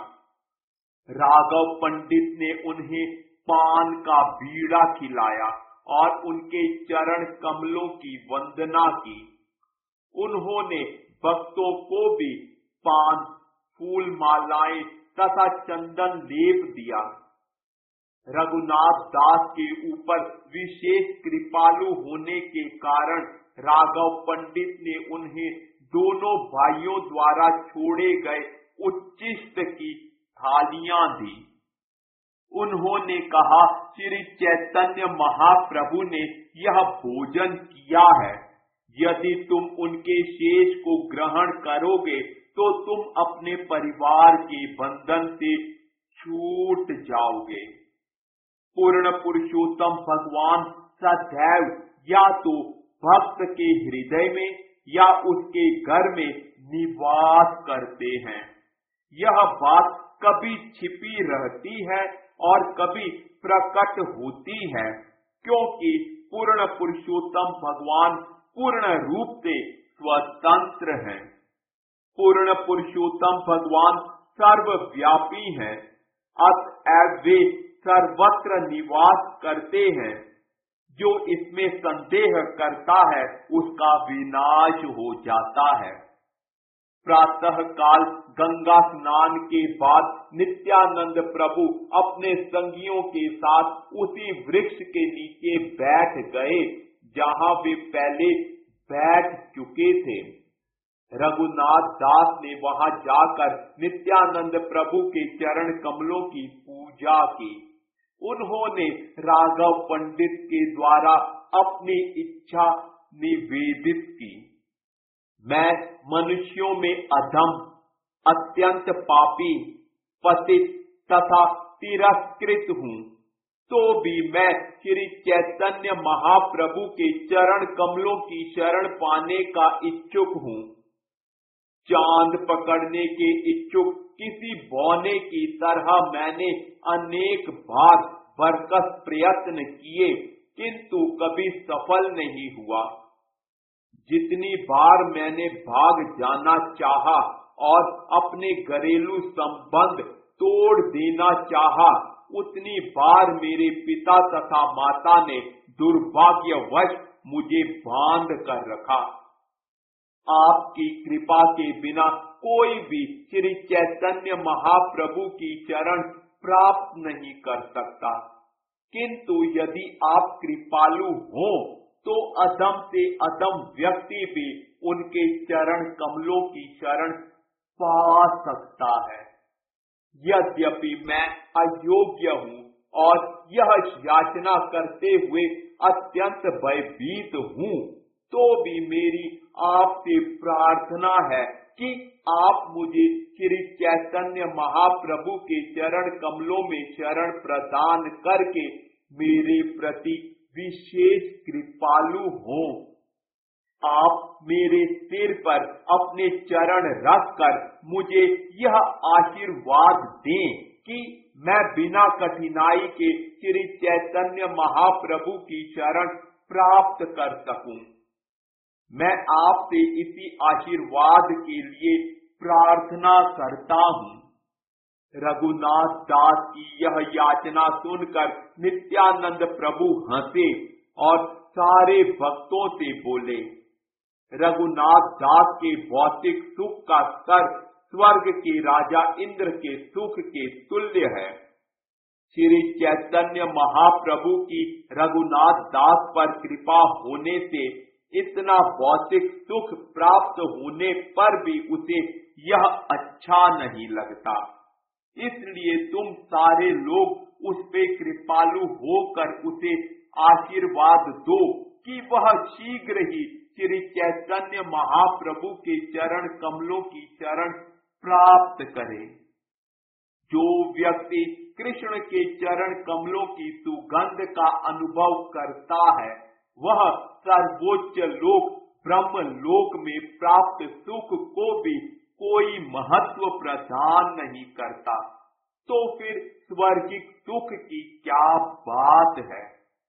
राघव पंडित ने उन्हें पान का बीड़ा खिलाया और उनके चरण कमलों की वंदना की। उन्होंने भक्तों को भी पान, फूल मालाएं तथा चंदन लेप दिया। रघुनाथ दास के ऊपर विशेष कृपालु होने के कारण राघव पंडित ने उन्हें दोनों भाइयों द्वारा छोड़े गए उच्छिष्ट की थालियां दी। उन्होंने कहा, श्री चैतन्य महाप्रभु ने यह भोजन किया है। यदि तुम उनके शेष को ग्रहण करोगे तो तुम अपने परिवार के बंधन से छूट जाओगे। पूर्ण पुरुषोत्तम भगवान सदैव या तो भक्त के हृदय में या उसके घर में निवास करते हैं। यह बात कभी छिपी रहती है और कभी प्रकट होती है, क्योंकि पूर्ण पुरुषोत्तम भगवान पूर्ण रूप से स्वतंत्र हैं। पूर्ण पुरुषोत्तम भगवान सर्वव्यापी हैं, अतएव वे सर्वत्र निवास करते हैं। जो इसमें संदेह करता है उसका विनाश हो जाता है। प्रातः काल गंगा स्नान के बाद नित्यानंद प्रभु अपने संगियों के साथ उसी वृक्ष के नीचे बैठ गए जहां वे पहले बैठ चुके थे। रघुनाथ दास ने वहां जाकर नित्यानंद प्रभु के चरण कमलों की पूजा की। उन्होंने राघव पंडित के द्वारा अपनी इच्छा निवेदित की। मैं मनुष्यों में अधम, अत्यंत पापी, पतित तथा तिरस्कृत हूँ, तो भी मैं श्री चैतन्य महाप्रभु के चरण कमलों की शरण पाने का इच्छुक हूँ। चांद पकड़ने के इच्छुक किसी बौने की तरह मैंने अनेक बार बरकस प्रयत्न किए, किंतु कभी सफल नहीं हुआ। जितनी बार मैंने भाग जाना चाहा और अपने घरेलू संबंध तोड़ देना चाहा, उतनी बार मेरे पिता तथा माता ने दुर्भाग्यवश मुझे बांध कर रखा। आपकी कृपा के बिना कोई भी श्री चैतन्य महाप्रभु की चरण प्राप्त नहीं कर सकता, किंतु यदि आप कृपालु हो तो अधम से अधम व्यक्ति भी उनके चरण कमलों की शरण पा सकता है। यद्यपि मैं अयोग्य हूँ और यह याचना करते हुए अत्यंत भयभीत हूँ, तो भी मेरी आपसे प्रार्थना है कि आप मुझे श्री चैतन्य महाप्रभु के चरण कमलों में शरण प्रदान करके मेरे प्रति विशेष कृपालु हों। आप मेरे सिर पर अपने चरण रखकर मुझे यह आशीर्वाद दें कि मैं बिना कठिनाई के श्री चैतन्य महाप्रभु की शरण प्राप्त कर सकूं। मैं आपसे इसी आशीर्वाद के लिए प्रार्थना करता हूँ। रघुनाथ दास की यह याचना सुनकर नित्यानंद प्रभु हंसे और सारे भक्तों से बोले, रघुनाथ दास के भौतिक सुख का स्तर स्वर्ग के राजा इंद्र के सुख के तुल्य है। श्री चैतन्य महाप्रभु की रघुनाथ दास पर कृपा होने से इतना भौतिक सुख प्राप्त होने पर भी उसे यह अच्छा नहीं लगता। इसलिए तुम सारे लोग उस पे कृपालु होकर उसे आशीर्वाद दो कि वह शीघ्र ही श्री चैतन्य महाप्रभु के चरण कमलों की शरण प्राप्त करे। जो व्यक्ति कृष्ण के चरण कमलों की सुगंध का अनुभव करता है वह सर्वोच्च लोक ब्रह्म लोक में प्राप्त सुख को भी कोई महत्व प्रदान नहीं करता, तो फिर स्वर्गिक सुख की क्या बात है।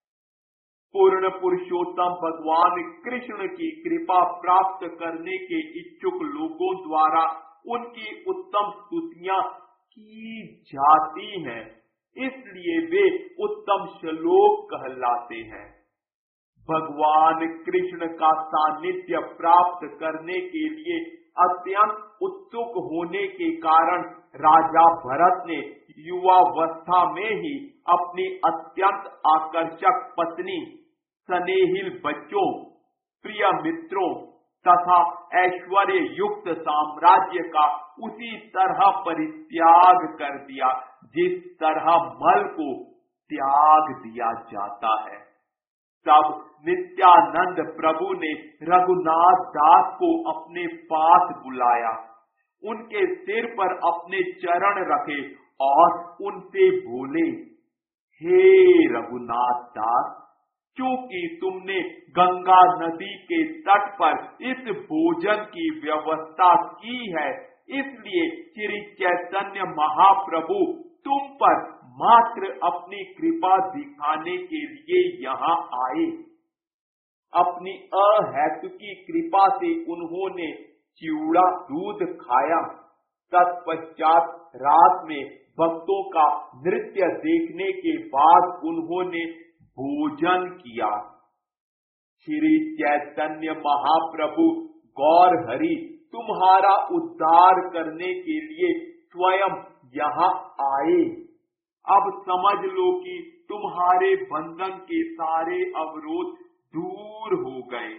पूर्ण पुरुषोत्तम भगवान कृष्ण की कृपा प्राप्त करने के इच्छुक लोगों द्वारा उनकी उत्तम स्तुतियां की जाती हैं, इसलिए वे उत्तम श्लोक कहलाते हैं। भगवान कृष्ण का सानिध्य प्राप्त करने के लिए अत्यंत उत्सुक होने के कारण राजा भरत ने युवावस्था में ही अपनी अत्यंत आकर्षक पत्नी, स्नेहिल बच्चों, प्रिय मित्रों तथा ऐश्वर्य युक्त साम्राज्य का उसी तरह परित्याग कर दिया जिस तरह मल को त्याग दिया जाता है। तब नित्यानंद प्रभु ने रघुनाथ दास को अपने पास बुलाया, उनके सिर पर अपने चरण रखे और उनसे बोले, हे रघुनाथ दास, चूंकि तुमने गंगा नदी के तट पर इस भोजन की व्यवस्था की है, इसलिए श्री चैतन्य महाप्रभु तुम पर मात्र अपनी कृपा दिखाने के लिए यहाँ आए। अपनी अहेतुकी कृपा से उन्होंने चिवड़ा दूध खाया। तत्पश्चात रात में भक्तों का नृत्य देखने के बाद उन्होंने भोजन किया। श्री चैतन्य महाप्रभु गौर हरि तुम्हारा उद्धार करने के लिए स्वयं यहाँ आए। अब समझ लो कि तुम्हारे बंधन के सारे अवरोध दूर हो गए।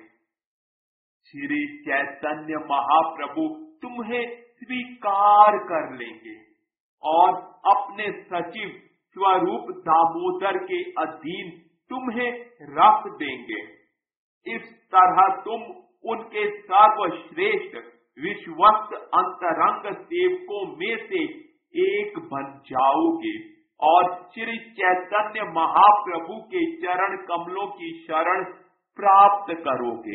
श्री चैतन्य महाप्रभु तुम्हें स्वीकार कर लेंगे और अपने सचिव स्वरूप दामोदर के अधीन तुम्हें रख देंगे। इस तरह तुम उनके सर्वश्रेष्ठ विश्वस्त अंतरंग सेवकों में से एक बन जाओगे और श्री चैतन्य महाप्रभु के चरण कमलों की शरण प्राप्त करोगे।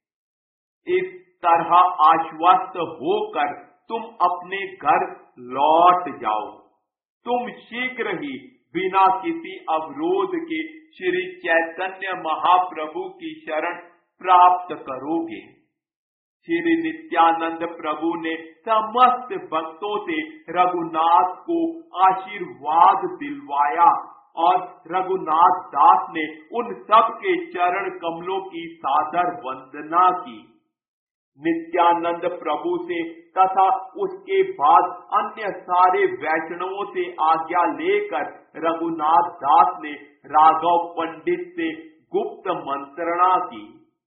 इस तरह आश्वस्त होकर तुम अपने घर लौट जाओ। तुम शीघ्र ही बिना किसी अवरोध के श्री चैतन्य महाप्रभु की शरण प्राप्त करोगे। श्री नित्यानंद प्रभु ने समस्त भक्तों से रघुनाथ को आशीर्वाद दिलवाया और रघुनाथ दास ने उन सब के चरण कमलों की सादर वंदना की। नित्यानंद प्रभु से तथा उसके बाद अन्य सारे वैष्णवों से आज्ञा लेकर रघुनाथ दास ने राघव पंडित से गुप्त मंत्रणा की।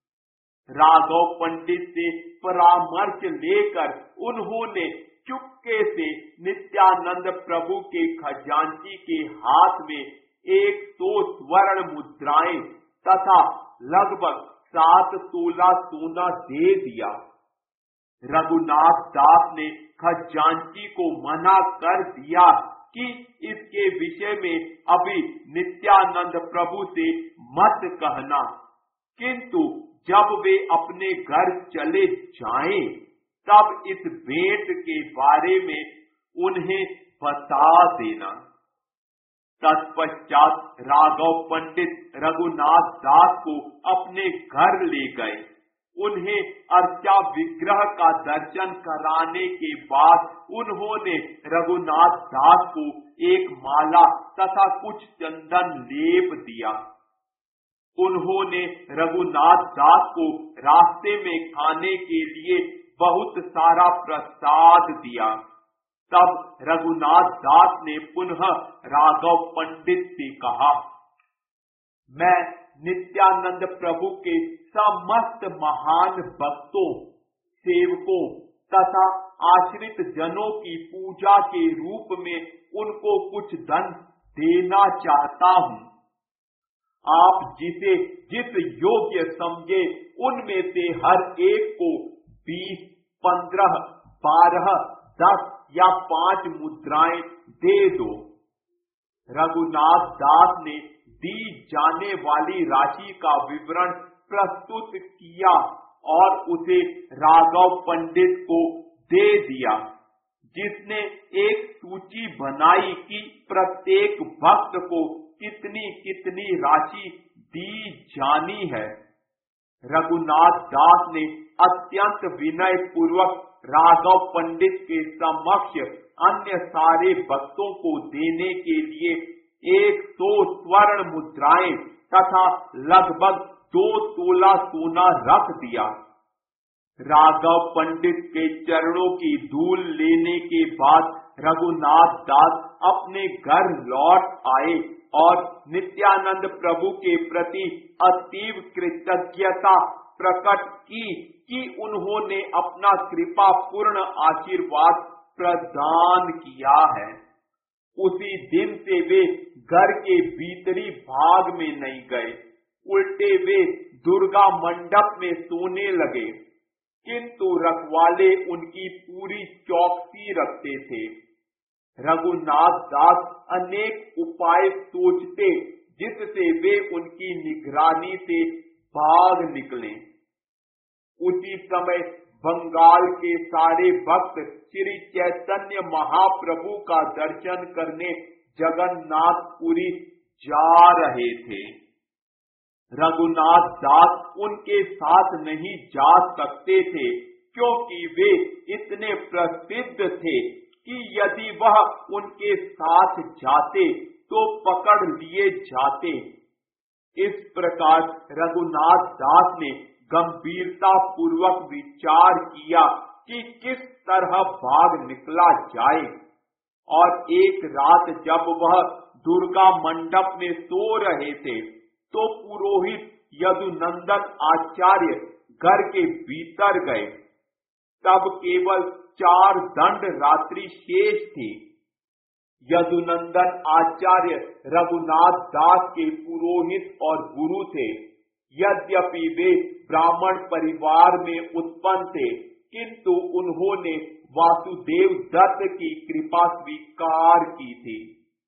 राघव पंडित से परामर्श लेकर उन्होंने चुपके से नित्यानंद प्रभु के खजांची के हाथ में 100 स्वर्ण मुद्राएं तथा लगभग 7 तोला सोना दे दिया। रघुनाथ दास ने खजांची को मना कर दिया कि इसके विषय में अभी नित्यानंद प्रभु से मत कहना, किंतु जब वे अपने घर चले जाएं, तब इस भेंट के बारे में उन्हें बता देना। तत्पश्चात राघव पंडित रघुनाथ दास को अपने घर ले गए। उन्हें अर्चा विग्रह का दर्शन कराने के बाद उन्होंने रघुनाथ दास को एक माला तथा कुछ चंदन लेप दिया। उन्होंने रघुनाथ दास को रास्ते में खाने के लिए बहुत सारा प्रसाद दिया। तब रघुनाथ दास ने पुनः राघव पंडित से कहा, मैं नित्यानंद प्रभु के समस्त महान भक्तों, सेवकों तथा आश्रित जनों की पूजा के रूप में उनको कुछ धन देना चाहता हूँ। आप जिसे जिस योग्य समझे उनमें से हर एक को 20, 15, 12, 10 या 5 मुद्राएं दे दो। रघुनाथ दास ने दी जाने वाली राशि का विवरण प्रस्तुत किया और उसे राघव पंडित को दे दिया, जिसने एक सूची बनाई कि प्रत्येक भक्त को कितनी कितनी राशि दी जानी है। रघुनाथ दास ने अत्यंत विनय पूर्वक राघव पंडित के समक्ष अन्य सारे भक्तों को देने के लिए 100 स्वर्ण मुद्राएं तथा लगभग 2 तोला सोना रख दिया। राघव पंडित के चरणों की धूल लेने के बाद रघुनाथ दास अपने घर लौट आए और नित्यानंद प्रभु के प्रति अतीव कृतज्ञता प्रकट की कि उन्होंने अपना कृपा पूर्ण आशीर्वाद प्रदान किया है। उसी दिन से वे घर के भीतरी भाग में नहीं गए, उल्टे वे दुर्गा मंडप में सोने लगे, किंतु रखवाले उनकी पूरी चौकसी रखते थे। रघुनाथ दास अनेक उपाय सोचते जिससे वे उनकी निगरानी से भाग निकले। उसी समय बंगाल के सारे भक्त श्री चैतन्य महाप्रभु का दर्शन करने जगन्नाथपुरी जा रहे थे। रघुनाथ दास उनके साथ नहीं जा सकते थे, क्योंकि वे इतने प्रसिद्ध थे कि यदि वह उनके साथ जाते तो पकड़ लिए जाते। इस प्रकार रघुनाथ दास ने गंभीरता पूर्वक विचार किया कि किस तरह भाग निकला जाए, और एक रात जब वह दुर्गा मंडप में सो रहे थे तो पुरोहित यदुनंदन आचार्य घर के भीतर गए। तब केवल 4 दंड रात्रि शेष थी। यदुनंदन आचार्य रघुनाथ दास के पुरोहित और गुरु थे। यद्यपि वे ब्राह्मण परिवार में उत्पन्न थे, किंतु उन्होंने वासुदेव दत्त की कृपा स्वीकार की थी।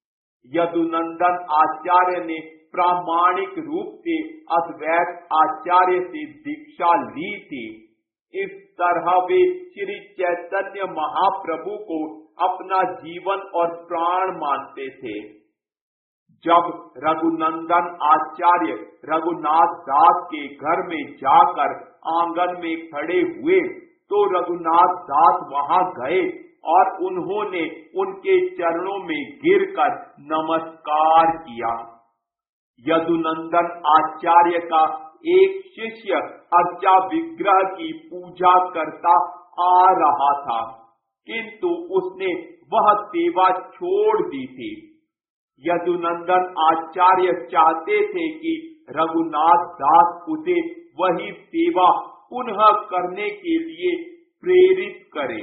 यदुनंदन आचार्य ने प्रामाणिक रूप से अद्वैत आचार्य से दीक्षा ली थी। इस तरह वे श्री चैतन्य महाप्रभु को अपना जीवन और प्राण मानते थे। जब रघुनंदन आचार्य रघुनाथ दास के घर में जाकर आंगन में खड़े हुए तो रघुनाथ दास वहां गए और उन्होंने उनके चरणों में गिरकर नमस्कार किया। यदुनंदन आचार्य का एक शिष्य अर्चा विग्रह की पूजा करता आ रहा था, किंतु उसने वह सेवा छोड़ दी थी। यदुनंदन आचार्य चाहते थे कि रघुनाथ दास उसे वही सेवा पुनः करने के लिए प्रेरित करें।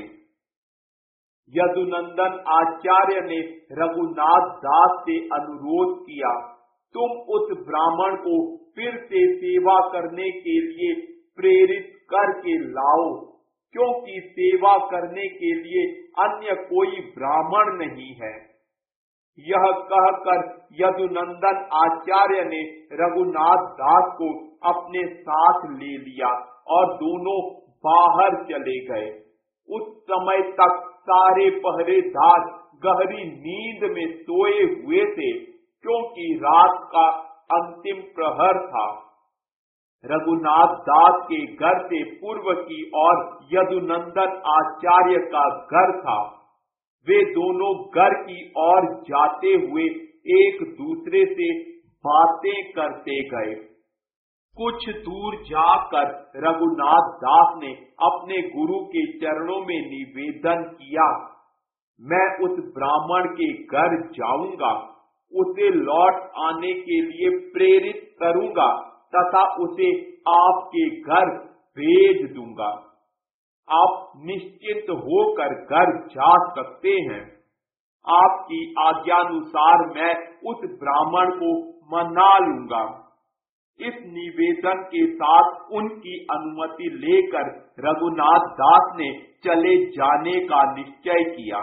यदुनंदन आचार्य ने रघुनाथ दास से अनुरोध किया, तुम उस ब्राह्मण को फिर से सेवा करने के लिए प्रेरित करके लाओ, क्योंकि सेवा करने के लिए अन्य कोई ब्राह्मण नहीं है। यह कहकर यदुनंदन आचार्य ने रघुनाथ दास को अपने साथ ले लिया और दोनों बाहर चले गए। उस समय तक सारे पहरेदार गहरी नींद में सोए हुए थे, क्योंकि रात का अंतिम प्रहर था। रघुनाथ दास के घर से पूर्व की ओर यदुनंदन आचार्य का घर था। वे दोनों घर की ओर जाते हुए एक दूसरे से बातें करते गए। कुछ दूर जाकर रघुनाथ दास ने अपने गुरु के चरणों में निवेदन किया, मैं उस ब्राह्मण के घर जाऊंगा, उसे लौट आने के लिए प्रेरित करूंगा तथा उसे आपके घर भेज दूंगा। आप निश्चिंत होकर घर जा सकते हैं। आपकी आज्ञानुसार मैं उस ब्राह्मण को मना लूंगा। इस निवेदन के साथ उनकी अनुमति लेकर रघुनाथ दास ने चले जाने का निश्चय किया।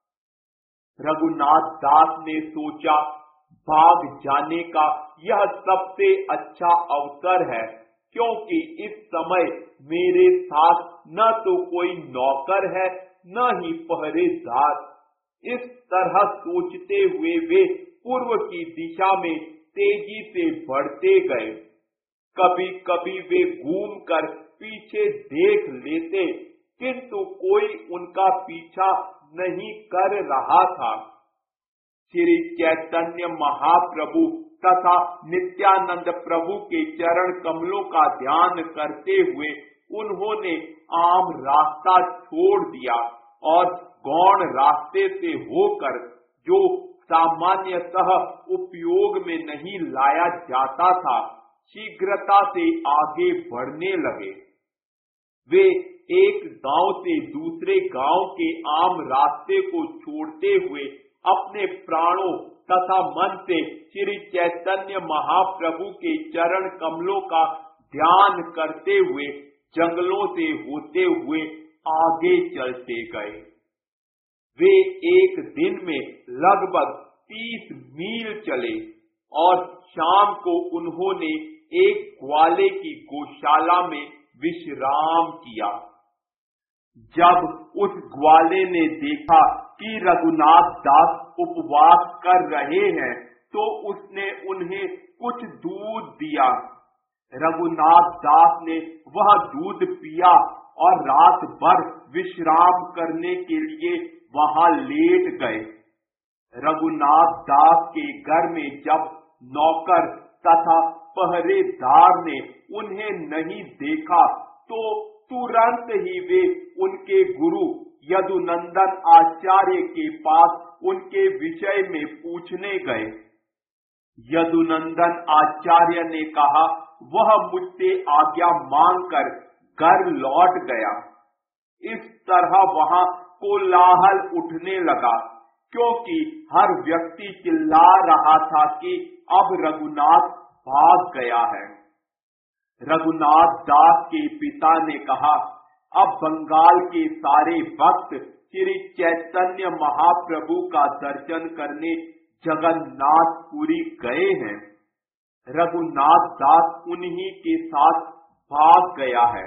रघुनाथ दास ने सोचा, भाग जाने का यह सबसे अच्छा अवसर है, क्योंकि इस समय मेरे साथ न तो कोई नौकर है न ही पहरेदार। इस तरह सोचते हुए वे पूर्व की दिशा में तेजी से बढ़ते गए। कभी कभी वे घूमकर पीछे देख लेते, किंतु कोई उनका पीछा नहीं कर रहा था। श्री चैतन्य महाप्रभु तथा नित्यानंद प्रभु के चरण कमलों का ध्यान करते हुए उन्होंने आम रास्ता छोड़ दिया और गौण रास्ते से होकर, जो सामान्यतः उपयोग में नहीं लाया जाता था, शीघ्रता से आगे बढ़ने लगे। वे एक गांव से दूसरे गांव के आम रास्ते को छोड़ते हुए अपने प्राणों तथा मन से श्री चैतन्य महाप्रभु के चरण कमलों का ध्यान करते हुए जंगलों से होते हुए आगे चलते गए। वे एक दिन में लगभग 30 मील चले और शाम को उन्होंने एक ग्वाले की गौशाला में विश्राम किया। जब उस ग्वाले ने देखा कि रघुनाथ दास उपवास कर रहे हैं, तो उसने उन्हें कुछ दूध दिया। रघुनाथ दास ने वह दूध पिया और रात भर विश्राम करने के लिए वहां लेट गए। रघुनाथ दास के घर में जब नौकर तथा पहरेदार ने उन्हें नहीं देखा, तो तुरंत ही वे उनके गुरु यदुनंदन आचार्य के पास उनके विषय में पूछने गए। यदुनंदन आचार्य ने कहा, वह मुझसे आज्ञा मांगकर घर लौट गया। इस तरह वहां कोलाहल उठने लगा, क्योंकि हर व्यक्ति चिल्ला रहा था कि अब रघुनाथ भाग गया है। रघुनाथ दास के पिता ने कहा, अब बंगाल के सारे भक्त श्री चैतन्य महाप्रभु का दर्शन करने जगन्नाथपुरी गए हैं। रघुनाथ दास उन्हीं के साथ भाग गया है।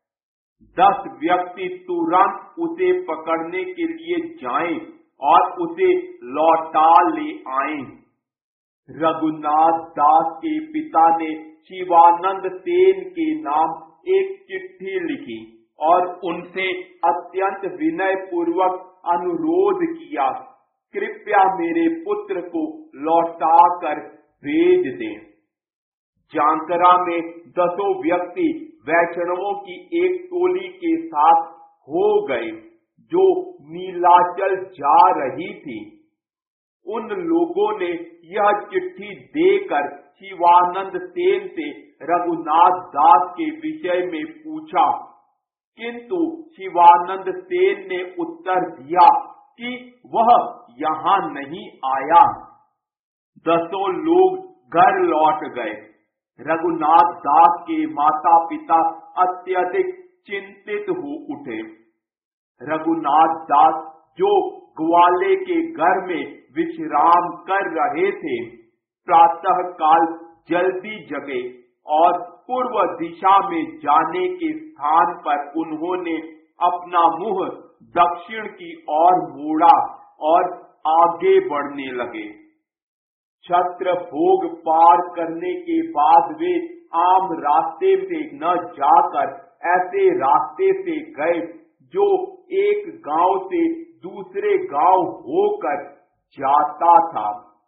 10 व्यक्ति तुरंत उसे पकड़ने के लिए जाएं और उसे लौटा ले आएं। रघुनाथ दास के पिता ने शिवानंद सेन के नाम एक चिट्ठी लिखी और उनसे अत्यंत विनय पूर्वक अनुरोध किया, कृपया मेरे पुत्र को लौटा कर भेज दें। जांकरा में 10 व्यक्ति वैष्णवों की एक टोली के साथ हो गए, जो नीलाचल जा रही थी। उन लोगों ने यह चिट्ठी देकर शिवानंद सेन से रघुनाथ दास के विषय में पूछा, किंतु शिवानंद सेन ने उत्तर दिया कि वह यहाँ नहीं आया। 10 लोग घर लौट गए। रघुनाथ दास के माता पिता अत्यधिक चिंतित हो उठे। रघुनाथ दास, जो ग्वाले के घर में विश्राम कर रहे थे, प्रातः काल जल्दी जगे और पूर्व दिशा में जाने के स्थान पर उन्होंने अपना मुंह दक्षिण की ओर मोड़ा और आगे बढ़ने लगे। छत्र भोग पार करने के बाद वे आम रास्ते से न जाकर ऐसे रास्ते से गए जो एक गांव से दूसरे गांव होकर जाता था।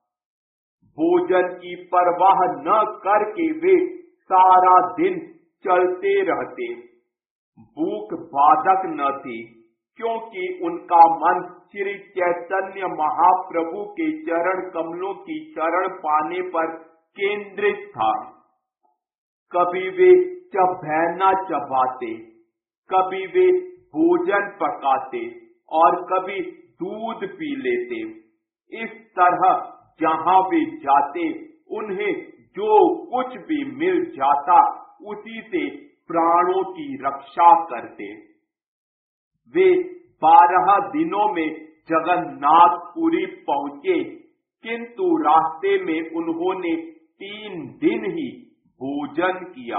भोजन की परवाह न करके वे सारा दिन चलते रहते। भूख बाधक न थी, क्योंकि उनका मन श्री चैतन्य महाप्रभु के चरण कमलों की शरण पाने पर केंद्रित था। कभी वे चबैना चबाते, कभी वे भोजन पकाते और कभी दूध पी लेते। इस तरह जहां वे जाते उन्हें जो कुछ भी मिल जाता उसी से प्राणों की रक्षा करते। वे 12 दिनों में जगन्नाथपुरी पहुंचे, किंतु रास्ते में उन्होंने 3 दिन ही भोजन किया।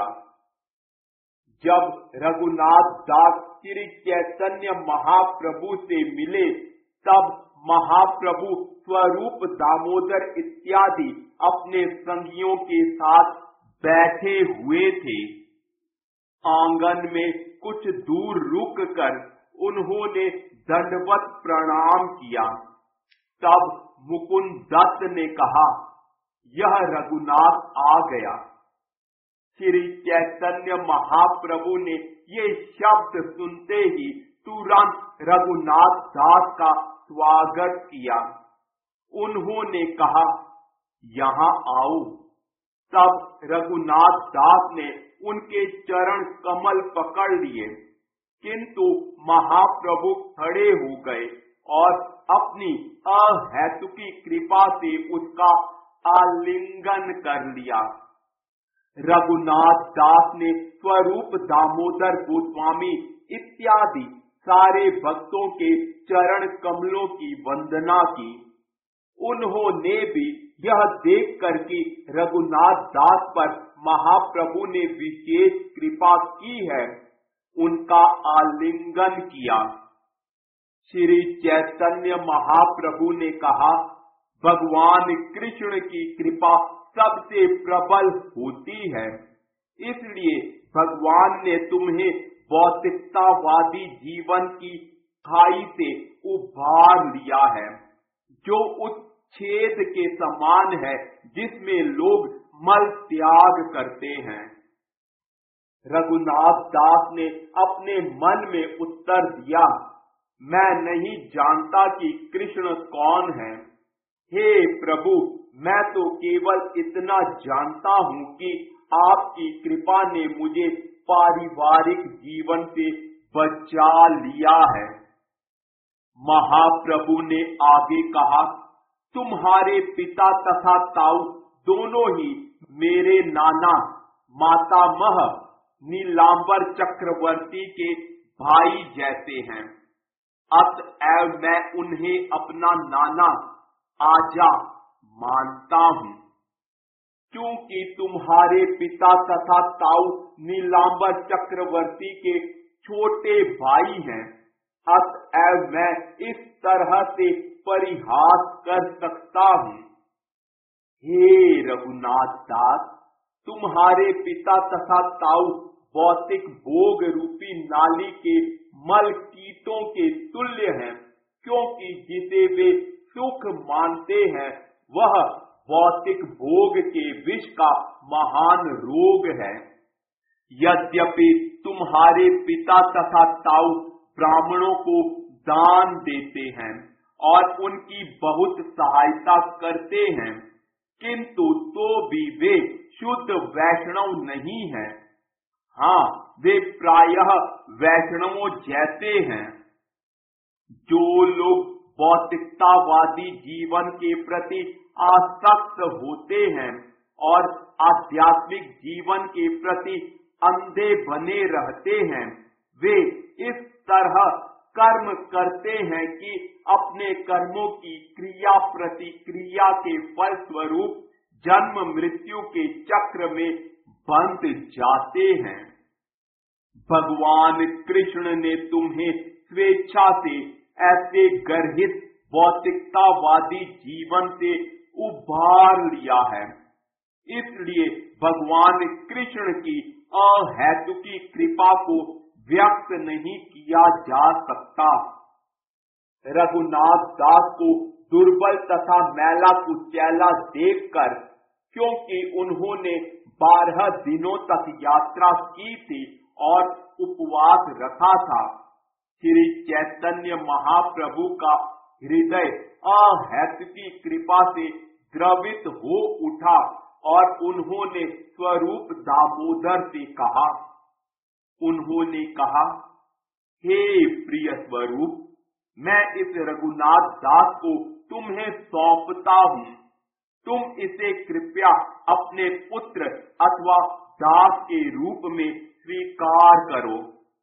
जब रघुनाथ दास श्री चैतन्य महाप्रभु से मिले तब महाप्रभु स्वरूप दामोदर इत्यादि अपने संगियों के साथ बैठे हुए थे। आंगन में कुछ दूर रुककर उन्होंने दंडवत प्रणाम किया। तब मुकुंद दत्त ने कहा, यह रघुनाथ आ गया। श्री चैतन्य महाप्रभु ने ये शब्द सुनते ही तुरंत रघुनाथ दास का स्वागत किया। उन्होंने कहा, यहाँ आओ। तब रघुनाथ दास ने उनके चरण कमल पकड़ लिए, किंतु महाप्रभु खड़े हो गए और अपनी अहेतुकी कृपा से उसका आलिंगन कर लिया। रघुनाथ दास ने स्वरूप दामोदर गोस्वामी इत्यादि सारे भक्तों के चरण कमलों की वंदना की। उन्होंने भी यह देखकर कि रघुनाथ दास पर महाप्रभु ने विशेष कृपा की है, उनका आलिंगन किया। श्री चैतन्य महाप्रभु ने कहा, भगवान कृष्ण की कृपा सबसे प्रबल होती है, इसलिए भगवान ने तुम्हें भौतिकतावादी जीवन की खाई से उबार लिया है, जो उच्छेद के समान है जिसमें लोग मल त्याग करते हैं। रघुनाथ दास ने अपने मन में उत्तर दिया, मैं नहीं जानता कि कृष्ण कौन है। हे प्रभु, मैं तो केवल इतना जानता हूँ कि आपकी कृपा ने मुझे पारिवारिक जीवन से बचा लिया है। महाप्रभु ने आगे कहा, तुम्हारे पिता तथा ताऊ दोनों ही मेरे नाना मातामह नीलांबर चक्रवर्ती के भाई जैसे हैं। अतएव मैं उन्हें अपना नाना आजा मानता हूँ। क्योंकि तुम्हारे पिता तथा ताऊ नीलांबर चक्रवर्ती के छोटे भाई हैं, अतएव मैं इस तरह से परिहास कर सकता हूँ। हे रघुनाथ दास, तुम्हारे पिता तथा ताऊ भौतिक भोग रूपी नाली के मल कीटों के तुल्य हैं, क्योंकि जिसे वे सुख मानते हैं वह भौतिक भोग के विष का महान रोग है। यद्यपि तुम्हारे पिता तथा ताऊ ब्राह्मणों को दान देते हैं और उनकी बहुत सहायता करते हैं, किंतु तो भी वे शुद्ध वैष्णव नहीं हैं। हाँ, वे प्रायः वैष्णवों जैसे हैं। जो लोग भौतिकतावादी जीवन के प्रति आसक्त होते हैं और आध्यात्मिक जीवन के प्रति अंधे बने रहते हैं, वे इस तरह कर्म करते हैं कि अपने कर्मों की क्रिया प्रतिक्रिया के फलस्वरूप जन्म मृत्यु के चक्र में बंध जाते हैं। भगवान कृष्ण ने तुम्हें स्वेच्छा से ऐसे गर्हित भौतिकतावादी जीवन से उबार लिया है, इसलिए भगवान कृष्ण की अहेतुकी कृपा को व्यक्त नहीं किया जा सकता। रघुनाथ दास को दुर्बल तथा मैला कुचैला देखकर, क्योंकि उन्होंने 12 दिनों तक यात्रा की थी और उपवास रखा था, श्री चैतन्य महाप्रभु का हृदय अहेतुकी कृपा से द्रवित हो उठा और उन्होंने स्वरूप दामोदर से कहा, उन्होंने कहा, हे प्रिय स्वरूप, मैं इस रघुनाथ दास को तुम्हें सौंपता हूं, तुम इसे कृपया अपने पुत्र अथवा दास के रूप में स्वीकार करो।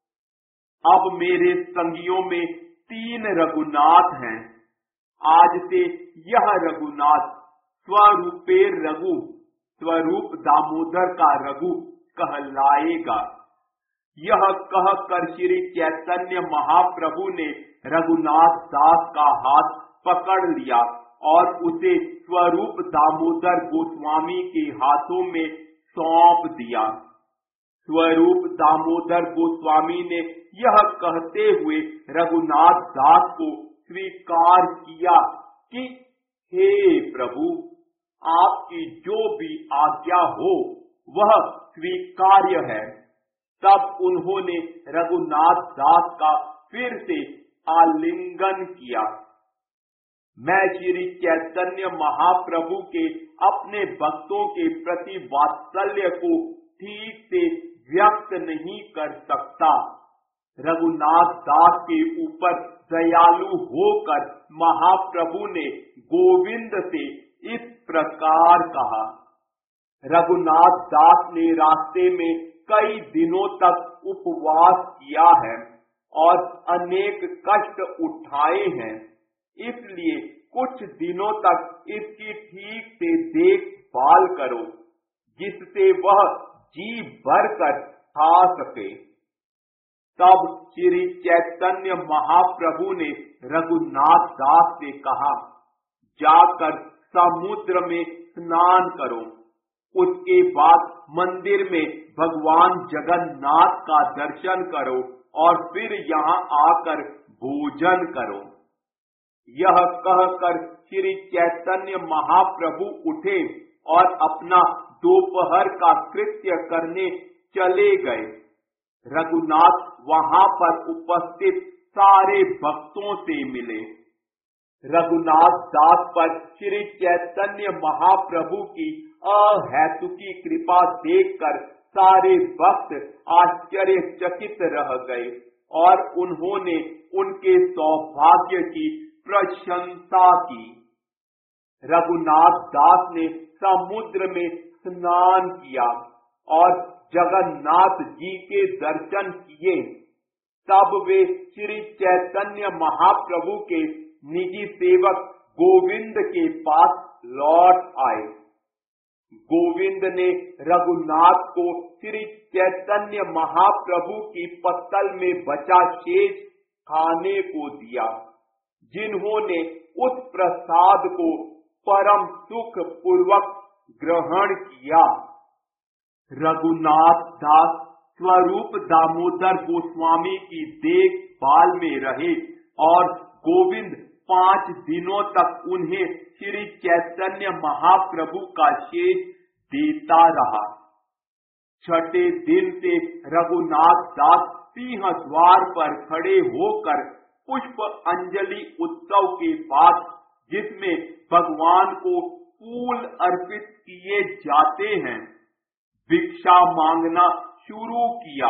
अब मेरे संगियों में 3 रघुनाथ हैं। आज से यह रघुनाथ स्वरूपेर रघु, स्वरूप दामोदर का रघु कहलाएगा। यह कहकर श्री चैतन्य महाप्रभु ने रघुनाथ दास का हाथ पकड़ लिया और उसे स्वरूप दामोदर गोस्वामी के हाथों में सौंप दिया। स्वरूप दामोदर गोस्वामी ने यह कहते हुए रघुनाथ दास को स्वीकार किया कि हे प्रभु, आपकी जो भी आज्ञा हो वह स्वीकार्य है। तब उन्होंने रघुनाथ दास का फिर से आलिंगन किया। मैं श्री चैतन्य महाप्रभु के अपने भक्तों के प्रति वात्सल्य को ठीक से व्यक्त नहीं कर सकता। रघुनाथ दास के ऊपर दयालु होकर महाप्रभु ने गोविंद से इस प्रकार कहा। रघुनाथ दास ने रास्ते में कई दिनों तक उपवास किया है और अनेक कष्ट उठाए हैं, इसलिए कुछ दिनों तक इसकी ठीक से देखभाल करो, जिससे वह जी भरकर खा सके। तब श्री चैतन्य महाप्रभु ने रघुनाथ दास से कहा, जाकर समुद्र में स्नान करो। उसके बाद मंदिर में भगवान जगन्नाथ का दर्शन करो और फिर यहाँ आकर भोजन करो। यह कहकर श्री चैतन्य महाप्रभु उठे और अपना दोपहर का कृत्य करने चले गए। रघुनाथ वहां पर उपस्थित सारे भक्तों से मिले। रघुनाथ दास पर श्री चैतन्य महाप्रभु की अहेतुकी कृपा देखकर सारे भक्त आश्चर्यचकित रह गए और उन्होंने उनके सौभाग्य की प्रशंसा की। रघुनाथ दास ने समुद्र में स्नान किया और जगन्नाथ जी के दर्शन किए। तब वे श्री चैतन्य महाप्रभु के निजी सेवक गोविंद के पास लौट आए। गोविंद ने रघुनाथ को श्री चैतन्य महाप्रभु की पत्तल में बचा शेष खाने को दिया, जिन्होंने उस प्रसाद को परम सुख पूर्वक ग्रहण किया। रघुनाथ दास स्वरूप दामोदर गोस्वामी की देखभाल में रहे और गोविंद 5 दिनों तक उन्हें श्री चैतन्य महाप्रभु का शेष देता रहा। छठे दिन से रघुनाथ दास सिंह द्वार पर खड़े होकर पुष्प अंजलि उत्सव के बाद, जिसमें भगवान को फूल अर्पित किए जाते हैं, भिक्षा मांगना शुरू किया।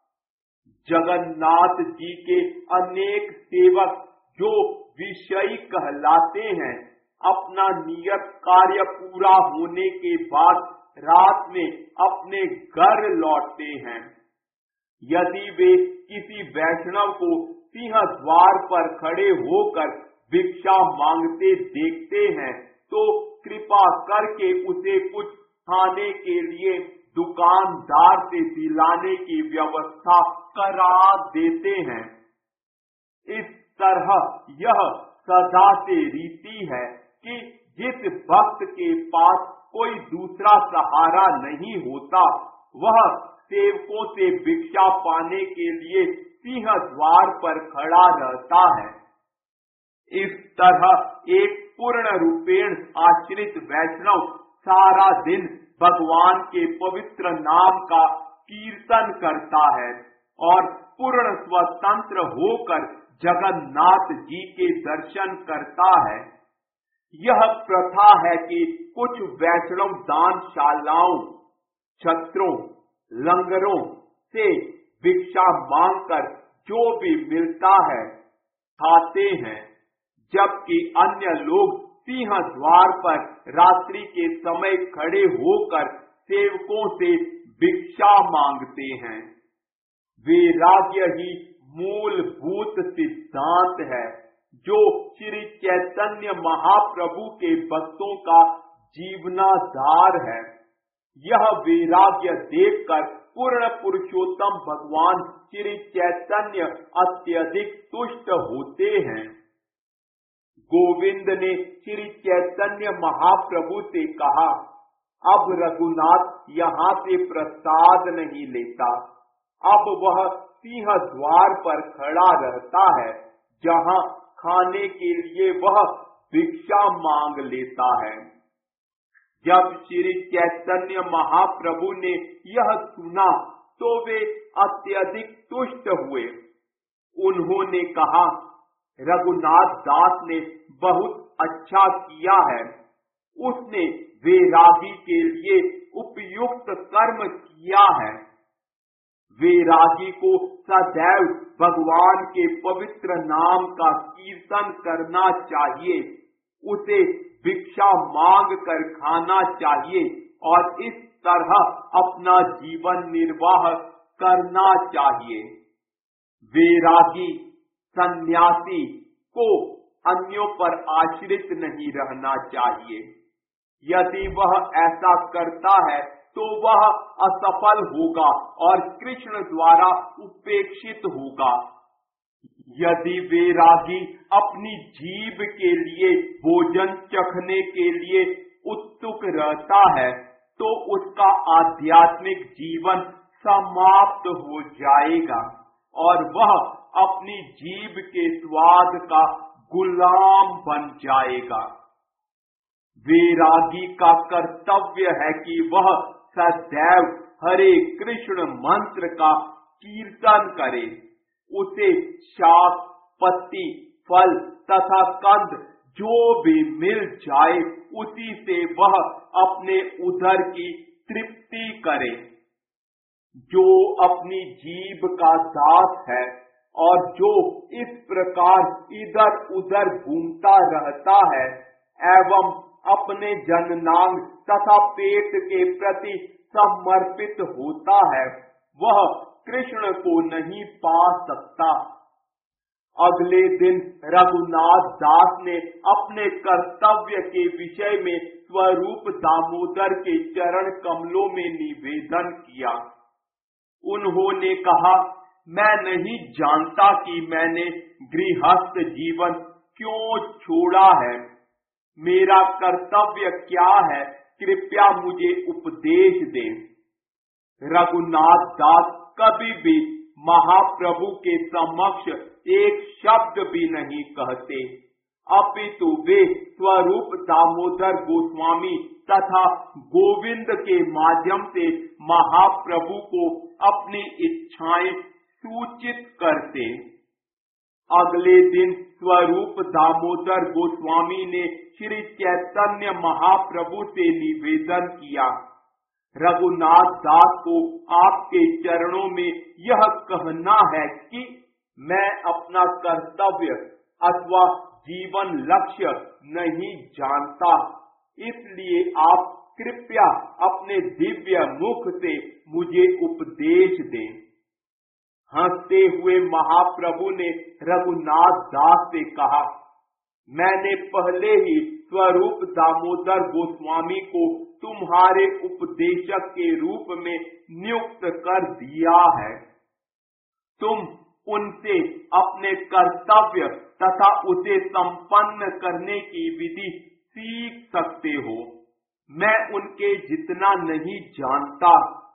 जगन्नाथ जी के अनेक सेवक जो विषयी कहलाते हैं, अपना नियत कार्य पूरा होने के बाद रात में अपने घर लौटते हैं। यदि वे किसी वैष्णव को सिंह द्वार पर खड़े होकर भिक्षा मांगते देखते हैं तो कृपा करके उसे कुछ खाने के लिए दुकानदार से दिलाने की व्यवस्था करा देते हैं। इस तरह यह सदा से रीति है कि जिस भक्त के पास कोई दूसरा सहारा नहीं होता, वह सेवकों से भिक्षा पाने के लिए सिंह द्वार पर खड़ा रहता है। इस तरह एक पूर्ण रूपेण आश्रित वैष्णव सारा दिन भगवान के पवित्र नाम का कीर्तन करता है और पूर्ण स्वतंत्र होकर जगन्नाथ जी के दर्शन करता है। यह प्रथा है कि कुछ वैष्णव दानशालाओं, छत्रों, लंगरों से भिक्षा मांगकर जो भी मिलता है खाते हैं, जबकि अन्य लोग सिंह द्वार पर रात्रि के समय खड़े होकर सेवकों से भिक्षा मांगते हैं। वैराग्य ही मूलभूत सिद्धांत है जो श्री चैतन्य महाप्रभु के भक्तों का जीवनाधार है। यह वैराग्य देखकर पूर्ण पुरुषोत्तम भगवान श्री चैतन्य अत्यधिक तुष्ट होते हैं। गोविंद ने श्री चैतन्य महाप्रभु से कहा, अब रघुनाथ यहाँ से प्रसाद नहीं लेता। अब वह सिंह द्वार पर खड़ा रहता है, जहाँ खाने के लिए वह भिक्षा मांग लेता है। जब श्री चैतन्य महाप्रभु ने यह सुना तो वे अत्यधिक तुष्ट हुए। उन्होंने कहा, रघुनाथ दास ने बहुत अच्छा किया है। उसने वैरागी के लिए उपयुक्त कर्म किया है। वैरागी को सदैव भगवान के पवित्र नाम का कीर्तन करना चाहिए। उसे भिक्षा मांग कर खाना चाहिए और इस तरह अपना जीवन निर्वाह करना चाहिए। वैरागी सन्यासी को अन्यों पर आश्रित नहीं रहना चाहिए। यदि वह ऐसा करता है तो वह असफल होगा और कृष्ण द्वारा उपेक्षित होगा। यदि वैरागी अपनी जीभ के लिए भोजन चखने के लिए उत्सुक रहता है तो उसका आध्यात्मिक जीवन समाप्त हो जाएगा और वह अपनी जीभ के स्वाद का गुलाम बन जाएगा। वैरागी का कर्तव्य है कि वह सदैव हरे कृष्ण मंत्र का कीर्तन करे। उसे शाक, पत्ती, फल तथा कंद जो भी मिल जाए उसी से वह अपने उदर की तृप्ति करे। जो अपनी जीभ का दास है और जो इस प्रकार इधर उधर घूमता रहता है एवं अपने जननांग तथा पेट के प्रति समर्पित होता है, वह कृष्ण को नहीं पा सकता। अगले दिन रघुनाथ दास ने अपने कर्तव्य के विषय में स्वरूप दामोदर के चरण कमलों में निवेदन किया। उन्होंने कहा, मैं नहीं जानता कि मैंने गृहस्थ जीवन क्यों छोड़ा है। मेरा कर्तव्य क्या है, कृपया मुझे उपदेश दें। रघुनाथ दास कभी भी महाप्रभु के समक्ष एक शब्द भी नहीं कहते, अपितु वे स्वरूप दामोदर गोस्वामी तथा गोविंद के माध्यम से महाप्रभु को अपनी इच्छाएं सूचित करते। अगले दिन स्वरूप दामोदर गोस्वामी ने श्री चैतन्य महाप्रभु से निवेदन किया, रघुनाथ दास को आपके चरणों में यह कहना है कि मैं अपना कर्तव्य अथवा जीवन लक्ष्य नहीं जानता, इसलिए आप कृपया अपने दिव्य मुख से मुझे उपदेश दें। हंसते हुए महाप्रभु ने रघुनाथ दास से कहा, मैंने पहले ही स्वरूप दामोदर गोस्वामी को तुम्हारे उपदेशक के रूप में नियुक्त कर दिया है। तुम उनसे अपने कर्तव्य तथा उसे संपन्न करने की विधि सीख सकते हो। मैं उनके जितना नहीं जानता,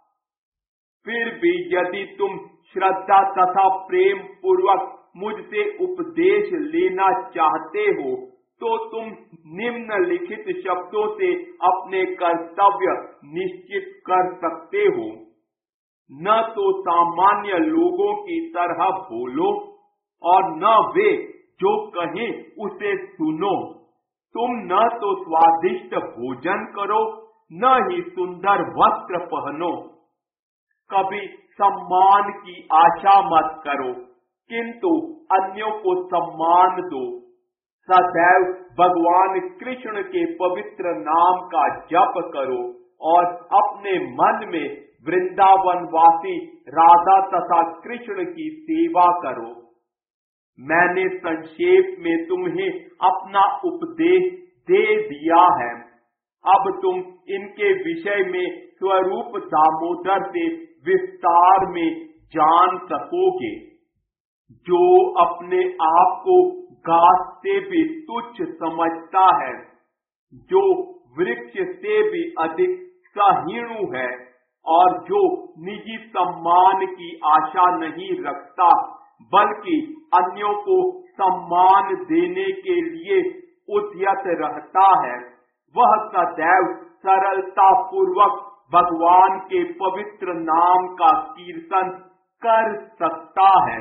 फिर भी यदि तुम श्रद्धा तथा प्रेम पूर्वक मुझसे उपदेश लेना चाहते हो तो तुम निम्नलिखित शब्दों से अपने कर्तव्य निश्चित कर सकते हो। न तो सामान्य लोगों की तरह बोलो और न वे जो कहें उसे सुनो, तुम न तो स्वादिष्ट भोजन करो, न ही सुंदर वस्त्र पहनो। कभी सम्मान की आशा मत करो, किंतु अन्यों को सम्मान दो। सदैव भगवान कृष्ण के पवित्र नाम का जप करो और अपने मन में वृंदावनवासी राधा तथा कृष्ण की सेवा करो। मैंने संक्षेप में तुम्हें अपना उपदेश दे दिया है। अब तुम इनके विषय में स्वरूप दामोदर से विस्तार में जान सकोगे। जो अपने आप को घास से भी तुच्छ समझता है, जो वृक्ष से भी अधिक सहीणु है और जो निजी सम्मान की आशा नहीं रखता, बल्कि अन्यों को सम्मान देने के लिए उद्यत रहता है, वह सदैव सरलता पूर्वक भगवान के पवित्र नाम का कीर्तन कर सकता है।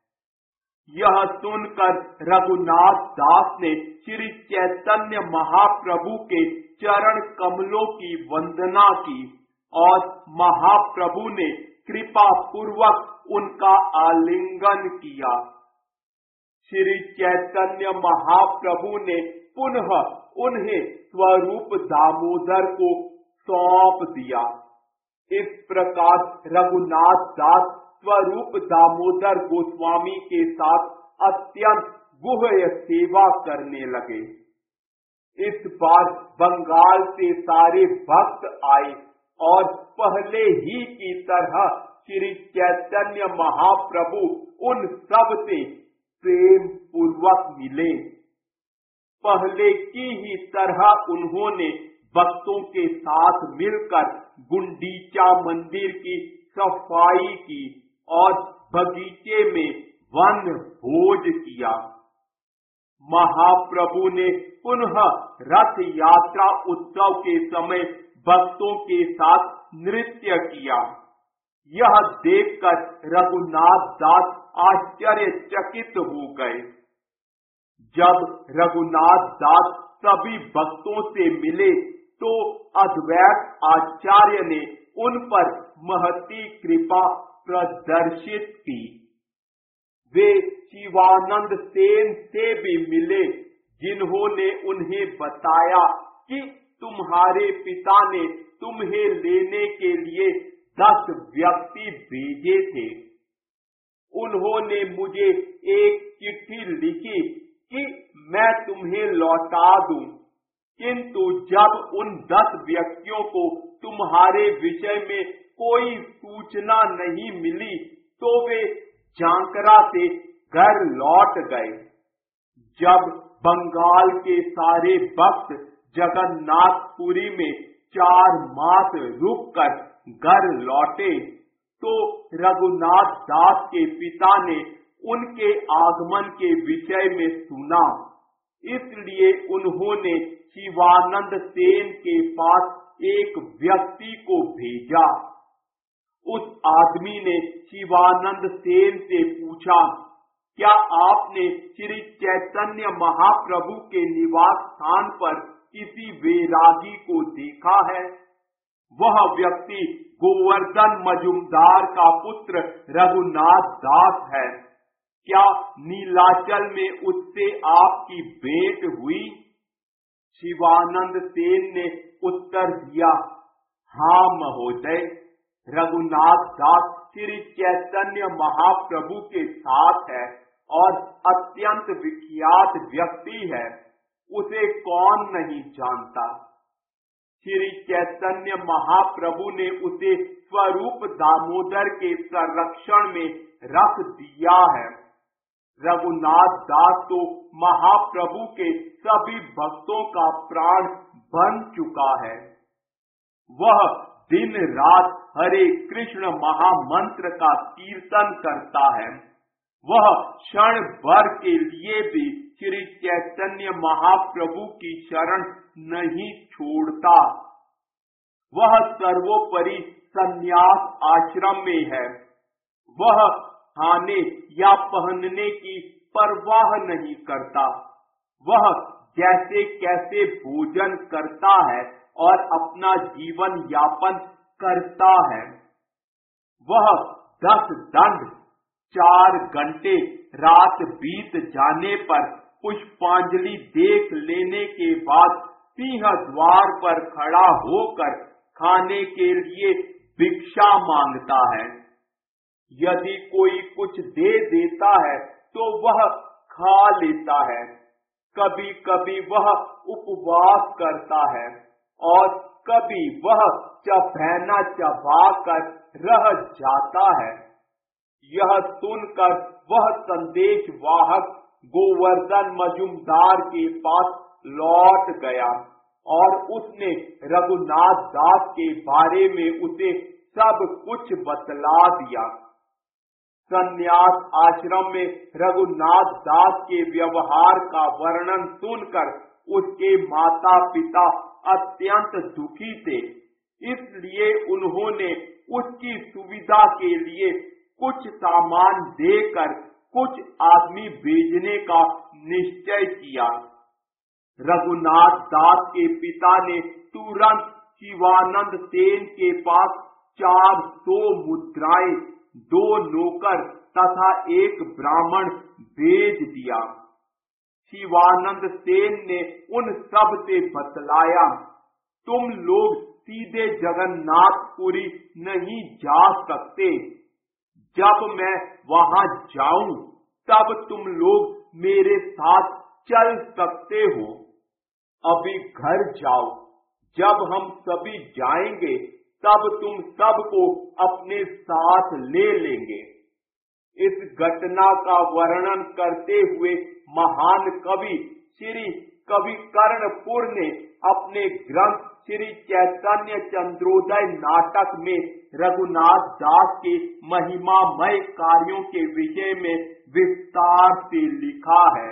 यह सुनकर रघुनाथ दास ने श्री चैतन्य महाप्रभु के चरण कमलों की वंदना की और महाप्रभु ने कृपा पूर्वक उनका आलिंगन किया। श्री चैतन्य महाप्रभु ने पुनः उन्हें स्वरूप दामोदर को सौंप दिया। इस प्रकार रघुनाथ दास स्वरूप दामोदर गोस्वामी के साथ अत्यंत गुह्य सेवा करने लगे। इस बार बंगाल से सारे भक्त आए और पहले ही की तरह श्री चैतन्य महाप्रभु उन सब से प्रेम पूर्वक मिले। पहले की ही तरह उन्होंने भक्तों के साथ मिलकर गुंडीचा मंदिर की सफाई की और बगीचे में वन भोज किया। महाप्रभु ने पुनः रथ यात्रा उत्सव के समय भक्तों के साथ नृत्य किया। यह देखकर रघुनाथ दास आश्चर्यचकित हो गए। जब रघुनाथ दास सभी भक्तों से मिले तो अद्वैत आचार्य ने उन पर महती कृपा प्रदर्शित की। वे शिवानंद सेन से भी मिले, जिन्होंने उन्हें बताया कि तुम्हारे पिता ने तुम्हें लेने के लिए 10 व्यक्ति भेजे थे। उन्होंने मुझे एक चिट्ठी लिखी कि मैं तुम्हें लौटा दूं, किंतु जब उन 10 व्यक्तियों को तुम्हारे विषय में कोई सूचना नहीं मिली तो वे झांकरा से घर लौट गए। जब बंगाल के सारे भक्त जगन्नाथपुरी में 4 मास रुककर घर लौटे तो रघुनाथ दास के पिता ने उनके आगमन के विषय में सुना। इसलिए उन्होंने शिवानंद सेन के पास एक व्यक्ति को भेजा। उस आदमी ने शिवानंद सेन से पूछा, क्या आपने श्री चैतन्य महाप्रभु के निवास स्थान पर किसी वैरागी को देखा है? वह व्यक्ति गोवर्धन मजुमदार का पुत्र रघुनाथ दास है। क्या नीलाचल में उससे आपकी भेंट हुई? शिवानंद सेन ने उत्तर दिया, हाँ महोदय, रघुनाथ दास श्री चैतन्य महाप्रभु के साथ है और अत्यंत विख्यात व्यक्ति है, उसे कौन नहीं जानता। श्री चैतन्य महाप्रभु ने उसे स्वरूप दामोदर के संरक्षण में रख दिया है। रघुनाथ दास तो महाप्रभु के सभी भक्तों का प्राण बन चुका है। वह दिन रात हरे कृष्ण महामंत्र का कीर्तन करता है। वह क्षण भर के लिए भी श्री चैतन्य महाप्रभु की शरण नहीं छोड़ता। वह सर्वोपरि संन्यास आश्रम में है। वह खाने या पहनने की परवाह नहीं करता। वह जैसे कैसे भोजन करता है और अपना जीवन यापन करता है। वह 10 दंड 4 घंटे रात बीत जाने पर पुष्पांजलि देख लेने के बाद सिंह द्वार पर खड़ा होकर खाने के लिए भिक्षा मांगता है। यदि कोई कुछ दे देता है तो वह खा लेता है। कभी कभी वह उपवास करता है और कभी वह चबैना चबाकर रह जाता है। यह सुनकर वह संदेश वाहक गोवर्धन मजुमदार के पास लौट गया और उसने रघुनाथ दास के बारे में उसे सब कुछ बतला दिया। संन्यास आश्रम में रघुनाथ दास के व्यवहार का वर्णन सुनकर उसके माता पिता अत्यंत दुखी थे। इसलिए उन्होंने उसकी सुविधा के लिए कुछ सामान देकर कुछ आदमी भेजने का निश्चय किया। रघुनाथ दास के पिता ने तुरंत शिवानंद सेन के पास 400 मुद्राएं, 2 नौकर तथा 1 ब्राह्मण भेज दिया। शिवानंद सेन ने उन सब से बतलाया, तुम लोग सीधे जगन्नाथपुरी नहीं जा सकते। जब मैं वहां जाऊं तब तुम लोग मेरे साथ चल सकते हो। अभी घर जाओ, जब हम सभी जाएंगे तब तुम सबको अपने साथ ले लेंगे। इस घटना का वर्णन करते हुए महान कवि श्री कवि कर्णपुर ने अपने ग्रंथ श्री चैतन्य चंद्रोदय नाटक में रघुनाथ दास के महिमामय कार्यों के विषय में विस्तार से लिखा है।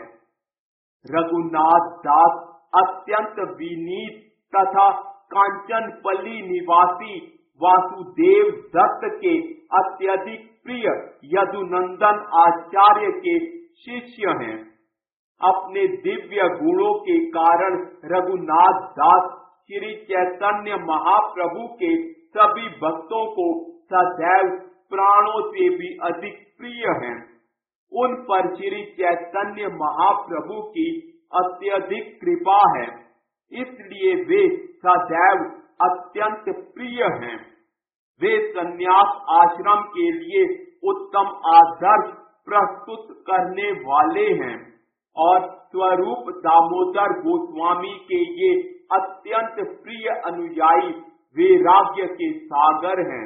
रघुनाथ दास अत्यंत विनीत तथा कांचनपल्ली निवासी वासुदेव दत्त के अत्यधिक प्रिय यदुनंदन आचार्य के शिष्य हैं। अपने दिव्य गुणों के कारण रघुनाथ दास श्री चैतन्य महाप्रभु के सभी भक्तों को सदैव प्राणों से भी अधिक प्रिय हैं। उन पर श्री चैतन्य महाप्रभु की अत्यधिक कृपा है, इसलिए वे सदैव अत्यंत प्रिय हैं। वे संन्यास आश्रम के लिए उत्तम आदर्श प्रस्तुत करने वाले हैं और स्वरूप दामोदर गोस्वामी के ये अत्यंत प्रिय अनुयायी वैराग्य के सागर हैं।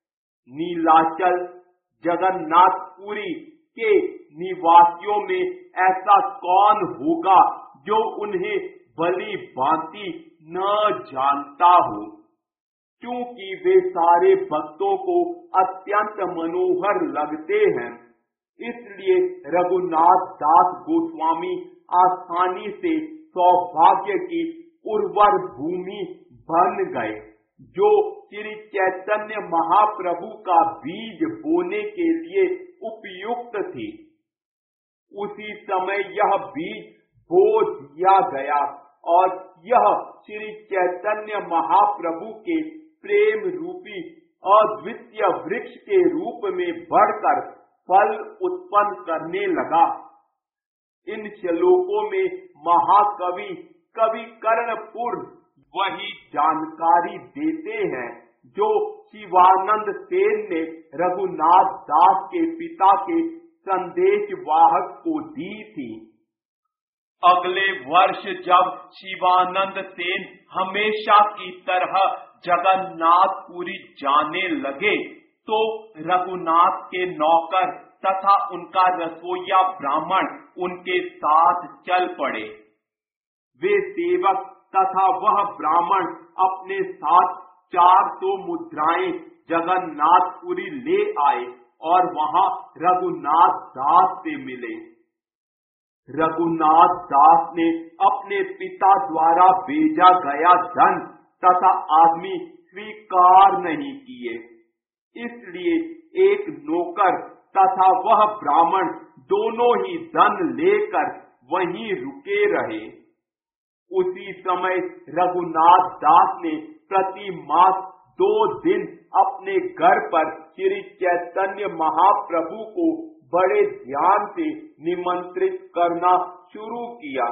नीलाचल जगन्नाथपुरी के निवासियों में ऐसा कौन होगा जो उन्हें भली भांति न जानता हो। क्योंकि वे सारे भक्तों को अत्यंत मनोहर लगते हैं, इसलिए रघुनाथ दास गोस्वामी आसानी से सौभाग्य की उर्वर भूमि बन गए, जो श्री चैतन्य महाप्रभु का बीज बोने के लिए उपयुक्त थी। उसी समय यह बीज बो दिया गया और यह श्री चैतन्य महाप्रभु के प्रेम रूपी अद्वितीय वृक्ष के रूप में बढ़कर फल उत्पन्न करने लगा। इन श्लोकों में महाकवि कवि कर्णपुर वही जानकारी देते हैं जो शिवानंद सेन ने रघुनाथ दास के पिता के संदेश वाहक को दी थी। अगले वर्ष जब शिवानंद सेन हमेशा की तरह जगन्नाथपुरी जाने लगे तो रघुनाथ के नौकर तथा उनका रसोइया ब्राह्मण उनके साथ चल पड़े। वे सेवक तथा वह ब्राह्मण अपने साथ 400 मुद्राएं जगन्नाथपुरी ले आए और वहां रघुनाथ दास से मिले। रघुनाथ दास ने अपने पिता द्वारा भेजा गया धन तथा आदमी स्वीकार नहीं किए, इसलिए एक नौकर तथा वह ब्राह्मण दोनों ही धन लेकर वहीं रुके रहे। उसी समय रघुनाथ दास ने प्रति मास 2 दिन अपने घर पर श्री चैतन्य महाप्रभु को बड़े ध्यान से निमंत्रित करना शुरू किया।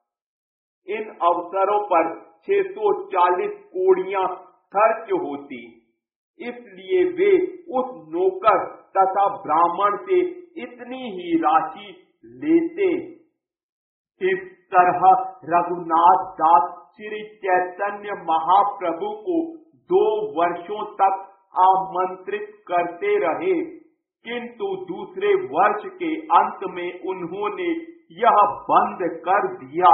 इन अवसरों पर 640 कोड़ियां खर्च होती, इसलिए वे उस नौकर तथा ब्राह्मण से इतनी ही राशि लेते। इस तरह रघुनाथ दास श्री चैतन्य महाप्रभु को 2 वर्षों तक आमंत्रित करते रहे, किंतु दूसरे वर्ष के अंत में उन्होंने यह बंद कर दिया।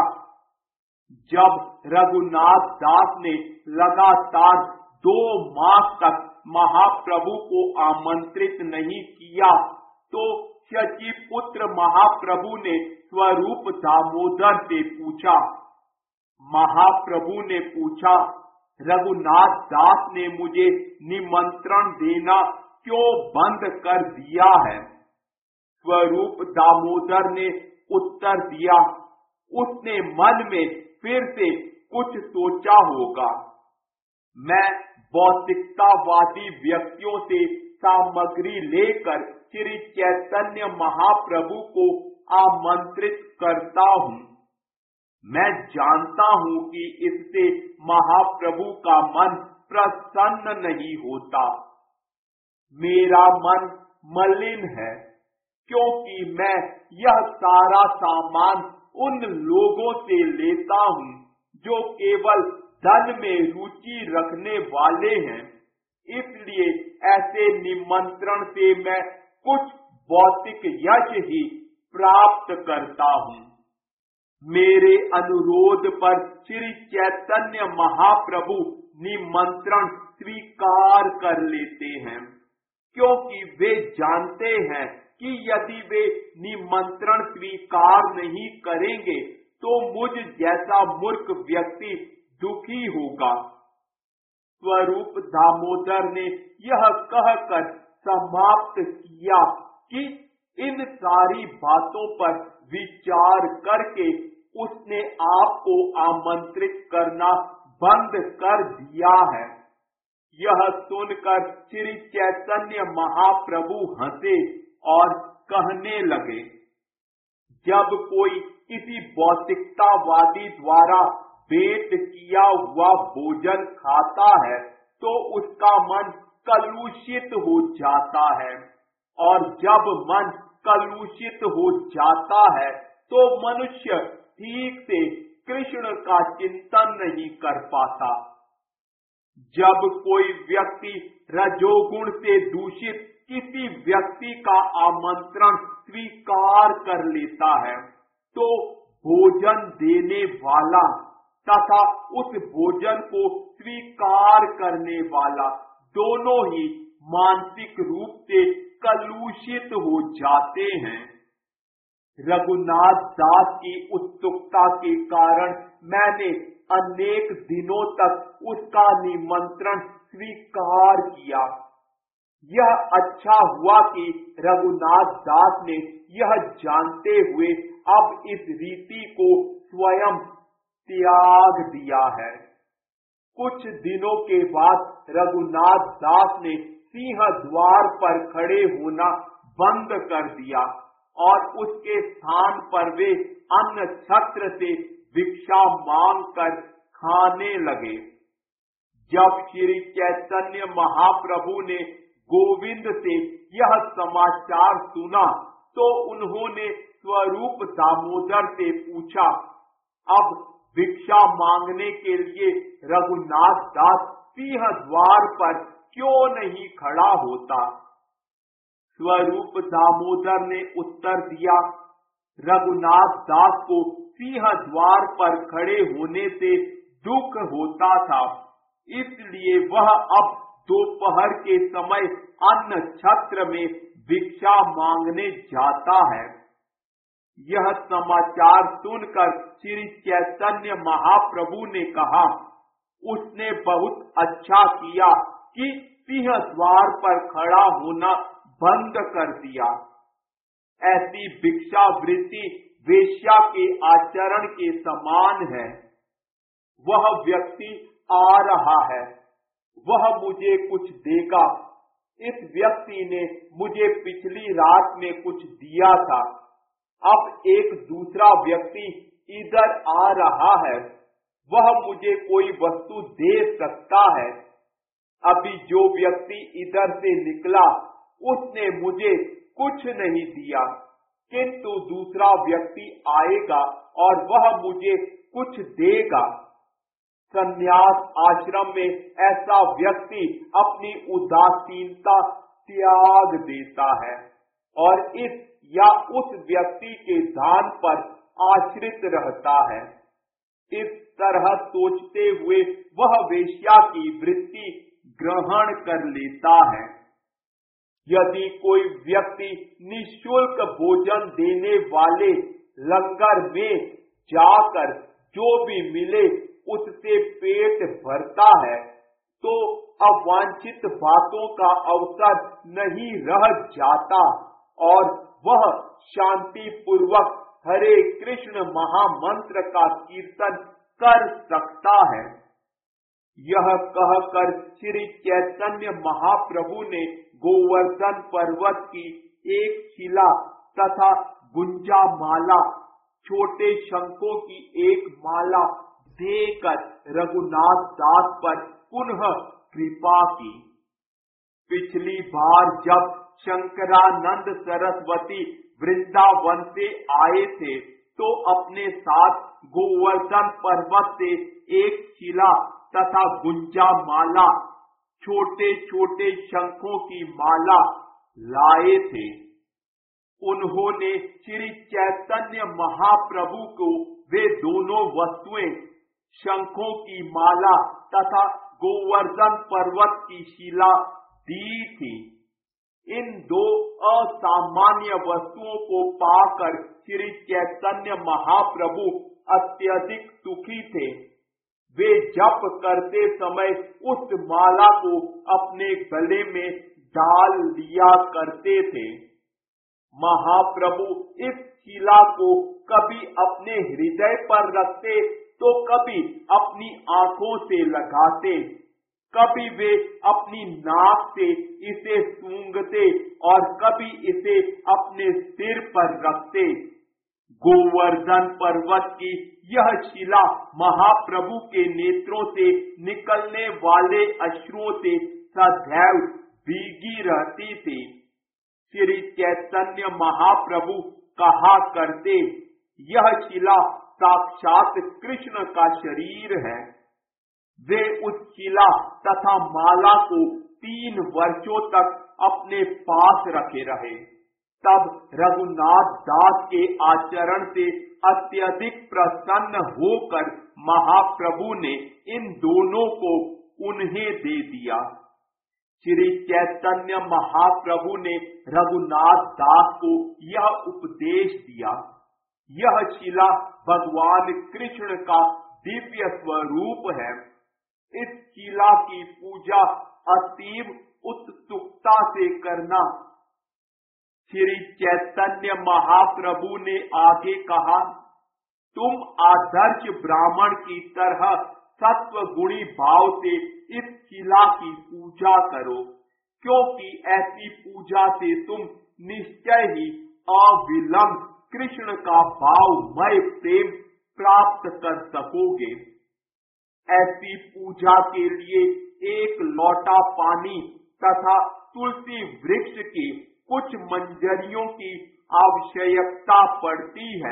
जब रघुनाथ दास ने लगातार 2 मास तक महाप्रभु को आमंत्रित नहीं किया, तो शचीपुत्र महाप्रभु ने स्वरूप दामोदर से पूछा। महाप्रभु ने पूछा, रघुनाथ दास ने मुझे निमंत्रण देना क्यों बंद कर दिया है? स्वरूप दामोदर ने उत्तर दिया, उसने मन में फिर से कुछ सोचा होगा। मैं भौतिकतावादी व्यक्तियों से सामग्री लेकर श्री चैतन्य महाप्रभु को आमंत्रित करता हूँ। मैं जानता हूँ कि इससे महाप्रभु का मन प्रसन्न नहीं होता। मेरा मन मलिन है, क्योंकि मैं यह सारा सामान उन लोगों से लेता हूँ जो केवल धन में रुचि रखने वाले हैं। इसलिए ऐसे निमंत्रण से मैं कुछ भौतिक यश ही प्राप्त करता हूँ। मेरे अनुरोध पर श्री चैतन्य महाप्रभु निमंत्रण स्वीकार कर लेते हैं, क्योंकि वे जानते हैं कि यदि वे निमंत्रण स्वीकार नहीं करेंगे तो मुझ जैसा मूर्ख व्यक्ति दुखी होगा। स्वरूप दामोदर ने यह कहकर समाप्त किया कि इन सारी बातों पर विचार करके उसने आपको आमंत्रित करना बंद कर दिया है। यह सुनकर श्री चैतन्य महाप्रभु हंसे और कहने लगे, जब कोई किसी भौतिकतावादी द्वारा भेंट किया हुआ भोजन खाता है तो उसका मन कलुषित हो जाता है, और जब मन कलुषित हो जाता है तो मनुष्य ठीक से कृष्ण का चिंतन नहीं कर पाता। जब कोई व्यक्ति रजोगुण से दूषित किसी व्यक्ति का आमंत्रण स्वीकार कर लेता है तो भोजन देने वाला तथा उस भोजन को स्वीकार करने वाला दोनों ही मानसिक रूप से कलुषित हो जाते हैं। रघुनाथ दास की उत्सुकता के कारण मैंने अनेक दिनों तक उसका निमंत्रण स्वीकार किया। यह अच्छा हुआ कि रघुनाथ दास ने यह जानते हुए अब इस रीति को स्वयं त्याग दिया है। कुछ दिनों के बाद रघुनाथ दास ने सिंह द्वार पर खड़े होना बंद कर दिया और उसके स्थान पर वे अन्न छत्र से भिक्षा मांग कर खाने लगे। जब श्री चैतन्य महाप्रभु ने गोविंद से यह समाचार सुना तो उन्होंने स्वरूप दामोदर से पूछा, अब भिक्षा मांगने के लिए रघुनाथ दास सिंह द्वार पर क्यों नहीं खड़ा होता? स्वरूप दामोदर ने उत्तर दिया, रघुनाथ दास को सिंह द्वार पर खड़े होने से दुख होता था, इसलिए वह अब दोपहर के समय अन्न छत्र में भिक्षा मांगने जाता है। यह समाचार सुनकर श्री चैतन्य महाप्रभु ने कहा, उसने बहुत अच्छा किया कि सिंह द्वार पर खड़ा होना बंद कर दिया। ऐसी भिक्षावृत्ति वेश्या के आचरण के समान है। वह व्यक्ति आ रहा है, वह मुझे कुछ देगा। इस व्यक्ति ने मुझे पिछली रात में कुछ दिया था, अब एक दूसरा व्यक्ति इधर आ रहा है, वह मुझे कोई वस्तु दे सकता है। अभी जो व्यक्ति इधर से निकला उसने मुझे कुछ नहीं दिया, किंतु दूसरा व्यक्ति आएगा और वह मुझे कुछ देगा। संन्यास आश्रम में ऐसा व्यक्ति अपनी उदासीनता त्याग देता है और इस या उस व्यक्ति के दान पर आश्रित रहता है। इस तरह सोचते हुए वह वेश्या की वृत्ति ग्रहण कर लेता है। यदि कोई व्यक्ति निःशुल्क भोजन देने वाले लंगर में जाकर जो भी मिले उससे पेट भरता है, तो अवांछित बातों का अवसर नहीं रह जाता और वह शांति पूर्वक हरे कृष्ण महामंत्र का कीर्तन कर सकता है। यह कहकर श्री चैतन्य महाप्रभु ने गोवर्धन पर्वत की एक शिला तथा गुंजा माला, छोटे शंखों की एक माला देकर रघुनाथ दास पर पुनः कृपा की। पिछली बार जब शंकरानंद सरस्वती वृंदावन से आए थे तो अपने साथ गोवर्धन पर्वत से एक शिला तथा गुंजा माला, छोटे छोटे शंखों की माला लाए थे। उन्होंने श्री चैतन्य महाप्रभु को वे दोनों वस्तुएं, शंखों की माला तथा गोवर्धन पर्वत की शिला दी थी। इन दो असामान्य वस्तुओं को पाकर श्री चैतन्य महाप्रभु अत्यधिक सुखी थे। वे जप करते समय उस माला को अपने गले में डाल लिया करते थे। महाप्रभु इस शिला को कभी अपने हृदय पर रखते तो कभी अपनी आंखों से लगाते, कभी वे अपनी नाक से इसे सूंघते और कभी इसे अपने सिर पर रखते। गोवर्धन पर्वत की यह शिला महाप्रभु के नेत्रों से निकलने वाले अश्रुओं से सदैव भीगी रहती थी। श्री चैतन्य महाप्रभु कहा करते, यह शिला साक्षात कृष्ण का शरीर है। वे उस शिला तथा माला को 3 वर्षों तक अपने पास रखे रहे। तब रघुनाथ दास के आचरण से अत्यधिक प्रसन्न होकर महाप्रभु ने इन दोनों को उन्हें दे दिया। श्री चैतन्य महाप्रभु ने रघुनाथ दास को यह उपदेश दिया, यह शिला भगवान कृष्ण का दिव्य स्वरूप है। इस शिला की पूजा अतीव उत्सुकता से करना। श्री चैतन्य महाप्रभु ने आगे कहा, तुम आदर्श ब्राह्मण की तरह सत्व गुणी भाव से इस शिला की पूजा करो, क्योंकि ऐसी पूजा से तुम निश्चय ही अविलंब कृष्ण का भावमय प्रेम प्राप्त कर सकोगे। ऐसी पूजा के लिए 1 लोटा पानी तथा तुलसी वृक्ष की कुछ मंजरियों की आवश्यकता पड़ती है।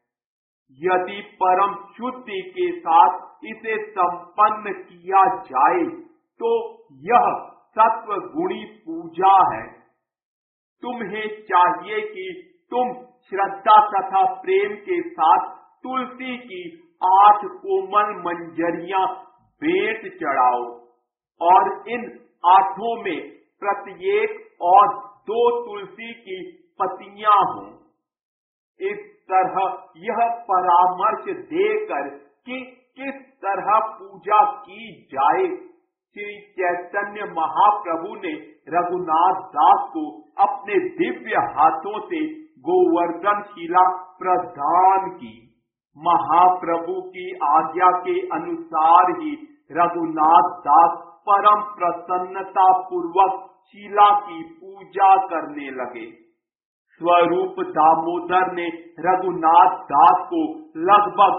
यदि परम शुद्धि के साथ इसे संपन्न किया जाए तो यह सत्व गुणी पूजा है। तुम्हें चाहिए कि तुम श्रद्धा तथा प्रेम के साथ तुलसी की 8 कोमल मंजरियां भेंट चढ़ाओ और इन 8 में प्रत्येक और 2 तुलसी की पत्तियां हों। इस तरह यह परामर्श देकर कि किस तरह पूजा की जाए, श्री चैतन्य महाप्रभु ने रघुनाथ दास को अपने दिव्य हाथों से गोवर्धन शिला प्रदान की। महाप्रभु की आज्ञा के अनुसार ही रघुनाथ दास परम प्रसन्नता पूर्वक शिला की पूजा करने लगे। स्वरूप दामोदर ने रघुनाथ दास को लगभग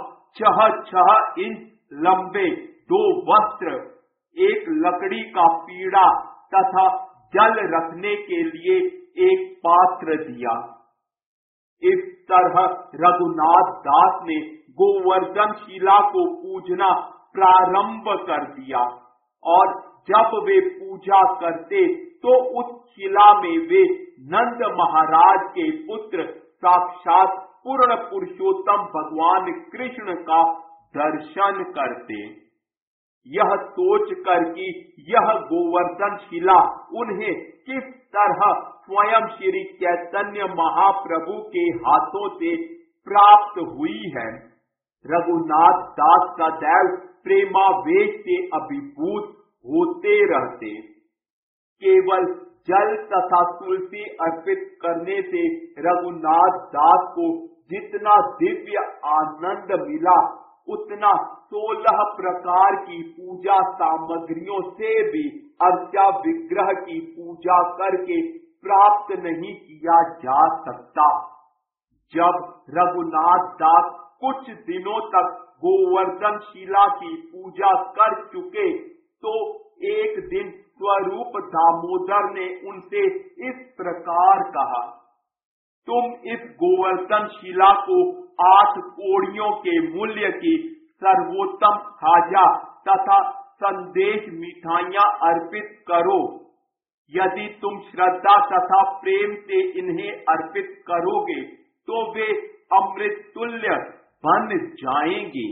6 इंच लंबे 2 वस्त्र, एक लकड़ी का पीड़ा तथा जल रखने के लिए एक पात्र दिया। इस तरह रघुनाथ दास ने गोवर्धन शिला को पूजना प्रारंभ कर दिया और जब वे पूजा करते तो उस शिला में वे नंद महाराज के पुत्र साक्षात पूर्ण पुरुषोत्तम भगवान कृष्ण का दर्शन करते। यह सोचकर कि यह गोवर्धन शिला उन्हें किस तरह स्वयं श्री चैतन्य महाप्रभु के हाथों से प्राप्त हुई है, रघुनाथ दास सदैव प्रेमावेश से अभिभूत होते रहते। केवल जल तथा तुलसी अर्पित करने से रघुनाथ दास को जितना दिव्य आनंद मिला, उतना 16 प्रकार की पूजा सामग्रियों से भी अर्चा विग्रह की पूजा करके प्राप्त नहीं किया जा सकता। जब रघुनाथ दास कुछ दिनों तक गोवर्धन शिला की पूजा कर चुके तो एक दिन स्वरूप दामोदर ने उनसे इस प्रकार कहा, तुम इस गोवर्धन शिला को 8 कोड़ियों के मूल्य की सर्वोत्तम खाजा तथा संदेश मिठाइयां अर्पित करो। यदि तुम श्रद्धा तथा प्रेम से इन्हें अर्पित करोगे तो वे अमृत तुल्य बन जाएंगे।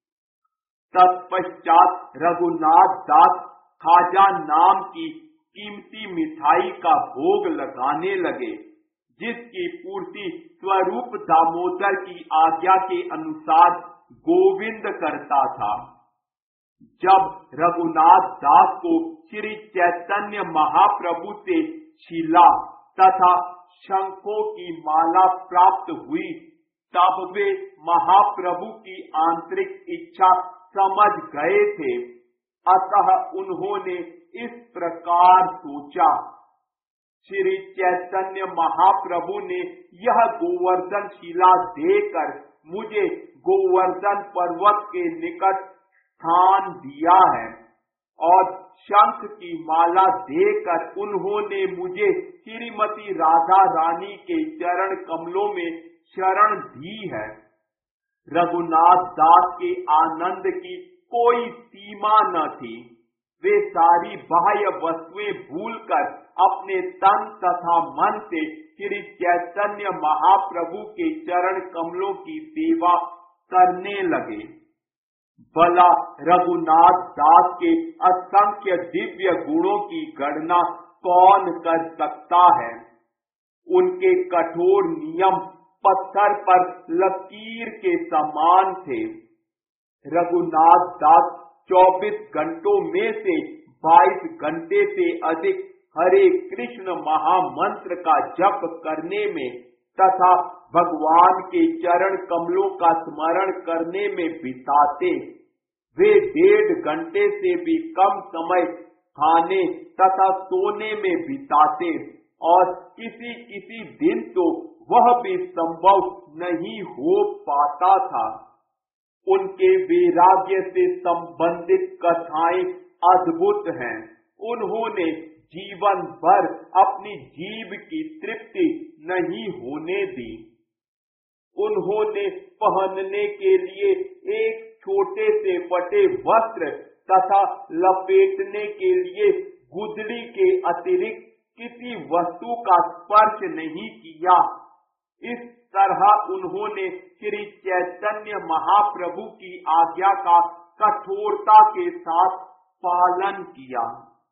तत्पश्चात रघुनाथ दास खाजा नाम की कीमती मिठाई का भोग लगाने लगे, जिसकी पूर्ति स्वरूप दामोदर की आज्ञा के अनुसार गोविंद करता था। जब रघुनाथ दास को श्री चैतन्य महाप्रभु से शिला तथा शंखों की माला प्राप्त हुई, तब वे महाप्रभु की आंतरिक इच्छा समझ गए थे। अतः उन्होंने इस प्रकार सोचा, श्री चैतन्य महाप्रभु ने यह गोवर्धन शिला देकर मुझे गोवर्धन पर्वत के निकट स्थान दिया है और शंख की माला देकर उन्होंने मुझे श्रीमती राधा रानी के चरण कमलों में शरण दी है। रघुनाथ दास के आनंद की कोई सीमा न थी। वे सारी बाह्य वस्तुएं भूलकर अपने तन तथा मन से श्री चैतन्य महाप्रभु के चरण कमलों की सेवा करने लगे। भला रघुनाथ दास के असंख्य दिव्य गुणों की गणना कौन कर सकता है। उनके कठोर नियम पत्थर पर लकीर के समान थे। रघुनाथ दास 24 घंटों में से 22 घंटे से अधिक हरे कृष्ण महामंत्र का जप करने में तथा भगवान के चरण कमलों का स्मरण करने में बिताते। वे 1.5 घंटे से भी कम समय खाने तथा सोने में बिताते और किसी किसी दिन तो वह भी संभव नहीं हो पाता था। उनके वैराग्य से संबंधित कथाएं अद्भुत हैं। उन्होंने जीवन भर अपनी जीभ की तृप्ति नहीं होने दी। उन्होंने पहनने के लिए एक छोटे से फटे वस्त्र तथा लपेटने के लिए गुदड़ी के अतिरिक्त किसी वस्तु का स्पर्श नहीं किया। इस तरह उन्होंने श्री चैतन्य महाप्रभु की आज्ञा का कठोरता के साथ पालन किया।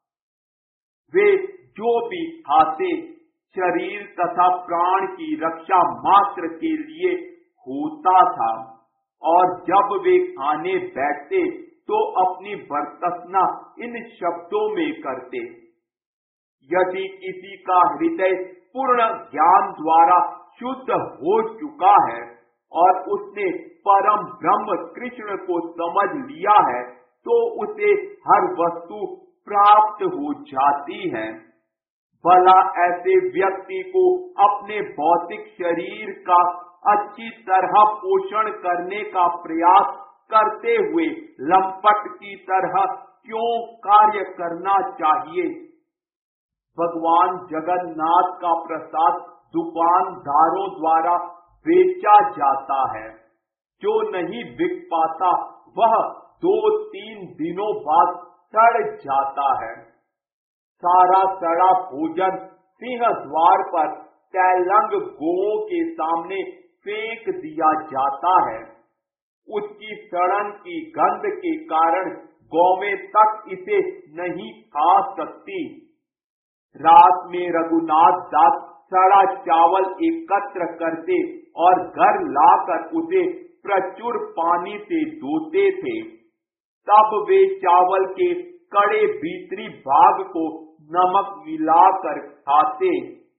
वे जो भी खाते शरीर तथा प्राण की रक्षा मात्र के लिए होता था और जब वे खाने बैठते तो अपनी बरतसना इन शब्दों में करते, यदि किसी का हृदय पूर्ण ज्ञान द्वारा शुद्ध हो चुका है और उसने परम ब्रह्म कृष्ण को समझ लिया है तो उसे हर वस्तु प्राप्त हो जाती है। भला ऐसे व्यक्ति को अपने भौतिक शरीर का अच्छी तरह पोषण करने का प्रयास करते हुए लंपट की तरह क्यों कार्य करना चाहिए? भगवान जगन्नाथ का प्रसाद दुकानदारों द्वारा बेचा जाता है। जो नहीं बिक पाता वह 2-3 दिनों बाद सड़ जाता है। सारा सड़ा भोजन सिंह द्वार पर तैलंग गोओं के सामने फेंक दिया जाता है। उसकी सड़न की गंध के कारण गौवें तक इसे नहीं खा सकती। रात में रघुनाथ दास सड़ा चावल एकत्र करते और घर लाकर उसे प्रचुर पानी से धोते थे। तब वे चावल के कड़े भीतरी भाग को नमक मिलाकर खाते।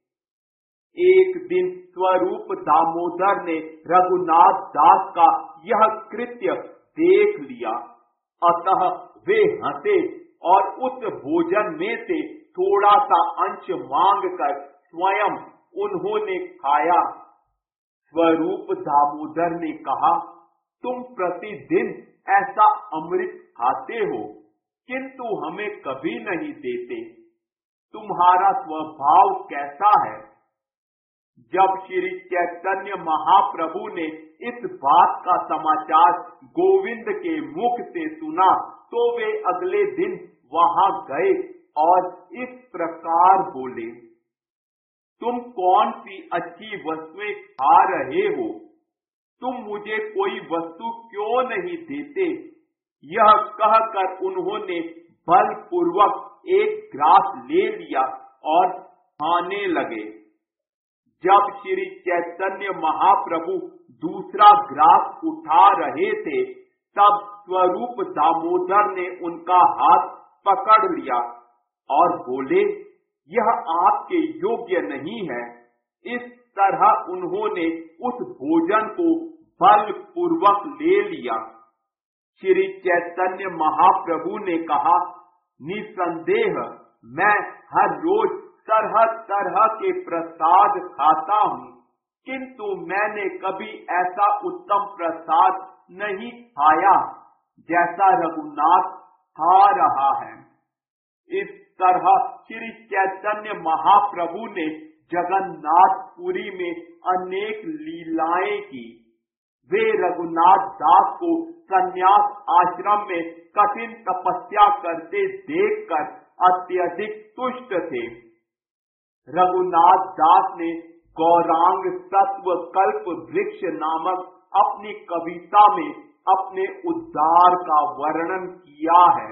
एक दिन स्वरूप दामोदर ने रघुनाथ दास का यह कृत्य देख लिया, अतः वे हंसे और उस भोजन में से थोड़ा सा अंश मांगकर स्वयं उन्होंने खाया। स्वरूप दामोदर ने कहा, तुम प्रतिदिन ऐसा अमृत खाते हो किंतु हमें कभी नहीं देते। तुम्हारा स्वभाव कैसा है? जब श्री चैतन्य महाप्रभु ने इस बात का समाचार गोविंद के मुख से सुना तो वे अगले दिन वहां गए और इस प्रकार बोले, तुम कौन सी अच्छी वस्तुएं खा रहे हो? तुम मुझे कोई वस्तु क्यों नहीं देते? यह कहकर उन्होंने बलपूर्वक एक ग्रास ले लिया और खाने लगे। जब श्री चैतन्य महाप्रभु दूसरा ग्रास उठा रहे थे तब स्वरूप दामोदर ने उनका हाथ पकड़ लिया और बोले, यह आपके योग्य नहीं है। इस तरह उन्होंने उस भोजन को बलपूर्वक ले लिया। श्री चैतन्य महाप्रभु ने कहा, निसंदेह मैं हर रोज तरह तरह के प्रसाद खाता हूँ, किंतु मैंने कभी ऐसा उत्तम प्रसाद नहीं खाया जैसा रघुनाथ खा रहा है। इस तरह श्री चैतन्य महाप्रभु ने जगन्नाथपुरी में अनेक लीलाएं की। वे रघुनाथ दास को संन्यास आश्रम में कठिन तपस्या करते देखकर अत्यधिक तुष्ट थे। रघुनाथ दास ने गौरांग तत्व कल्प वृक्ष नामक अपनी कविता में अपने उद्धार का वर्णन किया है।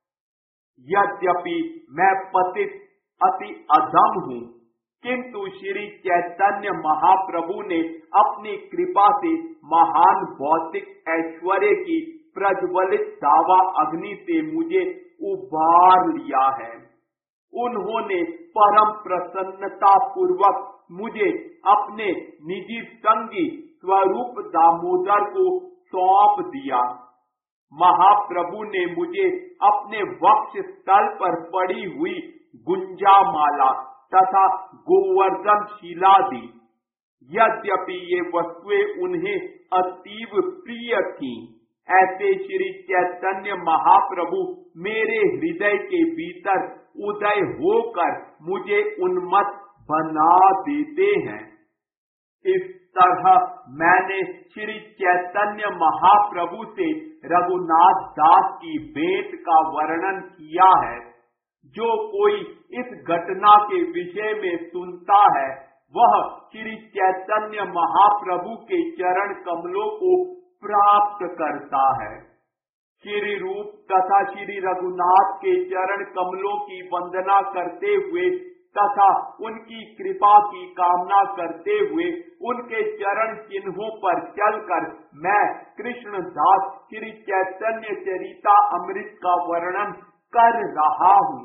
यद्यपि मैं पतित अति अधम हूँ, किंतु श्री चैतन्य महाप्रभु ने अपनी कृपा से महान भौतिक ऐश्वर्य की प्रज्वलित दावा अग्नि से मुझे उबार लिया है। उन्होंने परम प्रसन्नता पूर्वक मुझे अपने निजी संगी स्वरूप दामोदर को सौंप दिया। महाप्रभु ने मुझे अपने वक्ष स्थल पर पड़ी हुई गुंजा माला तथा गोवर्धन शिला दी। यद्यपि ये वस्तुएं उन्हें अतीव प्रिय थीं, ऐसे श्री चैतन्य महाप्रभु मेरे हृदय के भीतर उदय होकर मुझे उन्मत्त बना देते हैं। इस तरह मैंने श्री चैतन्य महाप्रभु से रघुनाथ दास की भेंट का वर्णन किया है। जो कोई इस घटना के विषय में सुनता है वह श्री चैतन्य महाप्रभु के चरण कमलों को प्राप्त करता है। श्री रूप तथा श्री रघुनाथ के चरण कमलों की वंदना करते हुए तथा उनकी कृपा की कामना करते हुए उनके चरण चिन्हों पर चलकर मैं कृष्णदास श्री चैतन्य चरिता अमृत का वर्णन कर रहा हूँ।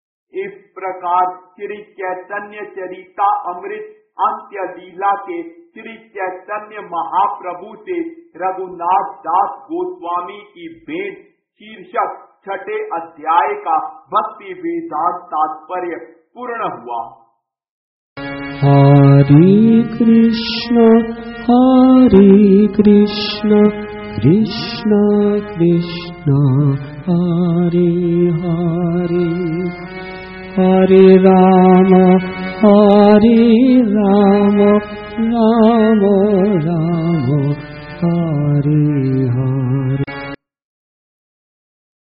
इस प्रकार श्री चैतन्य चरिता अमृत अंत्य लीला के श्री चैतन्य महाप्रभु से रघुनाथ दास गोस्वामी की भेंट शीर्षक छठे अध्याय का भक्ति वेदांत तात्पर्य पूर्ण हुआ। हरे कृष्ण कृष्ण कृष्ण हरे हरे, हरे राम राम राम हरे हरे।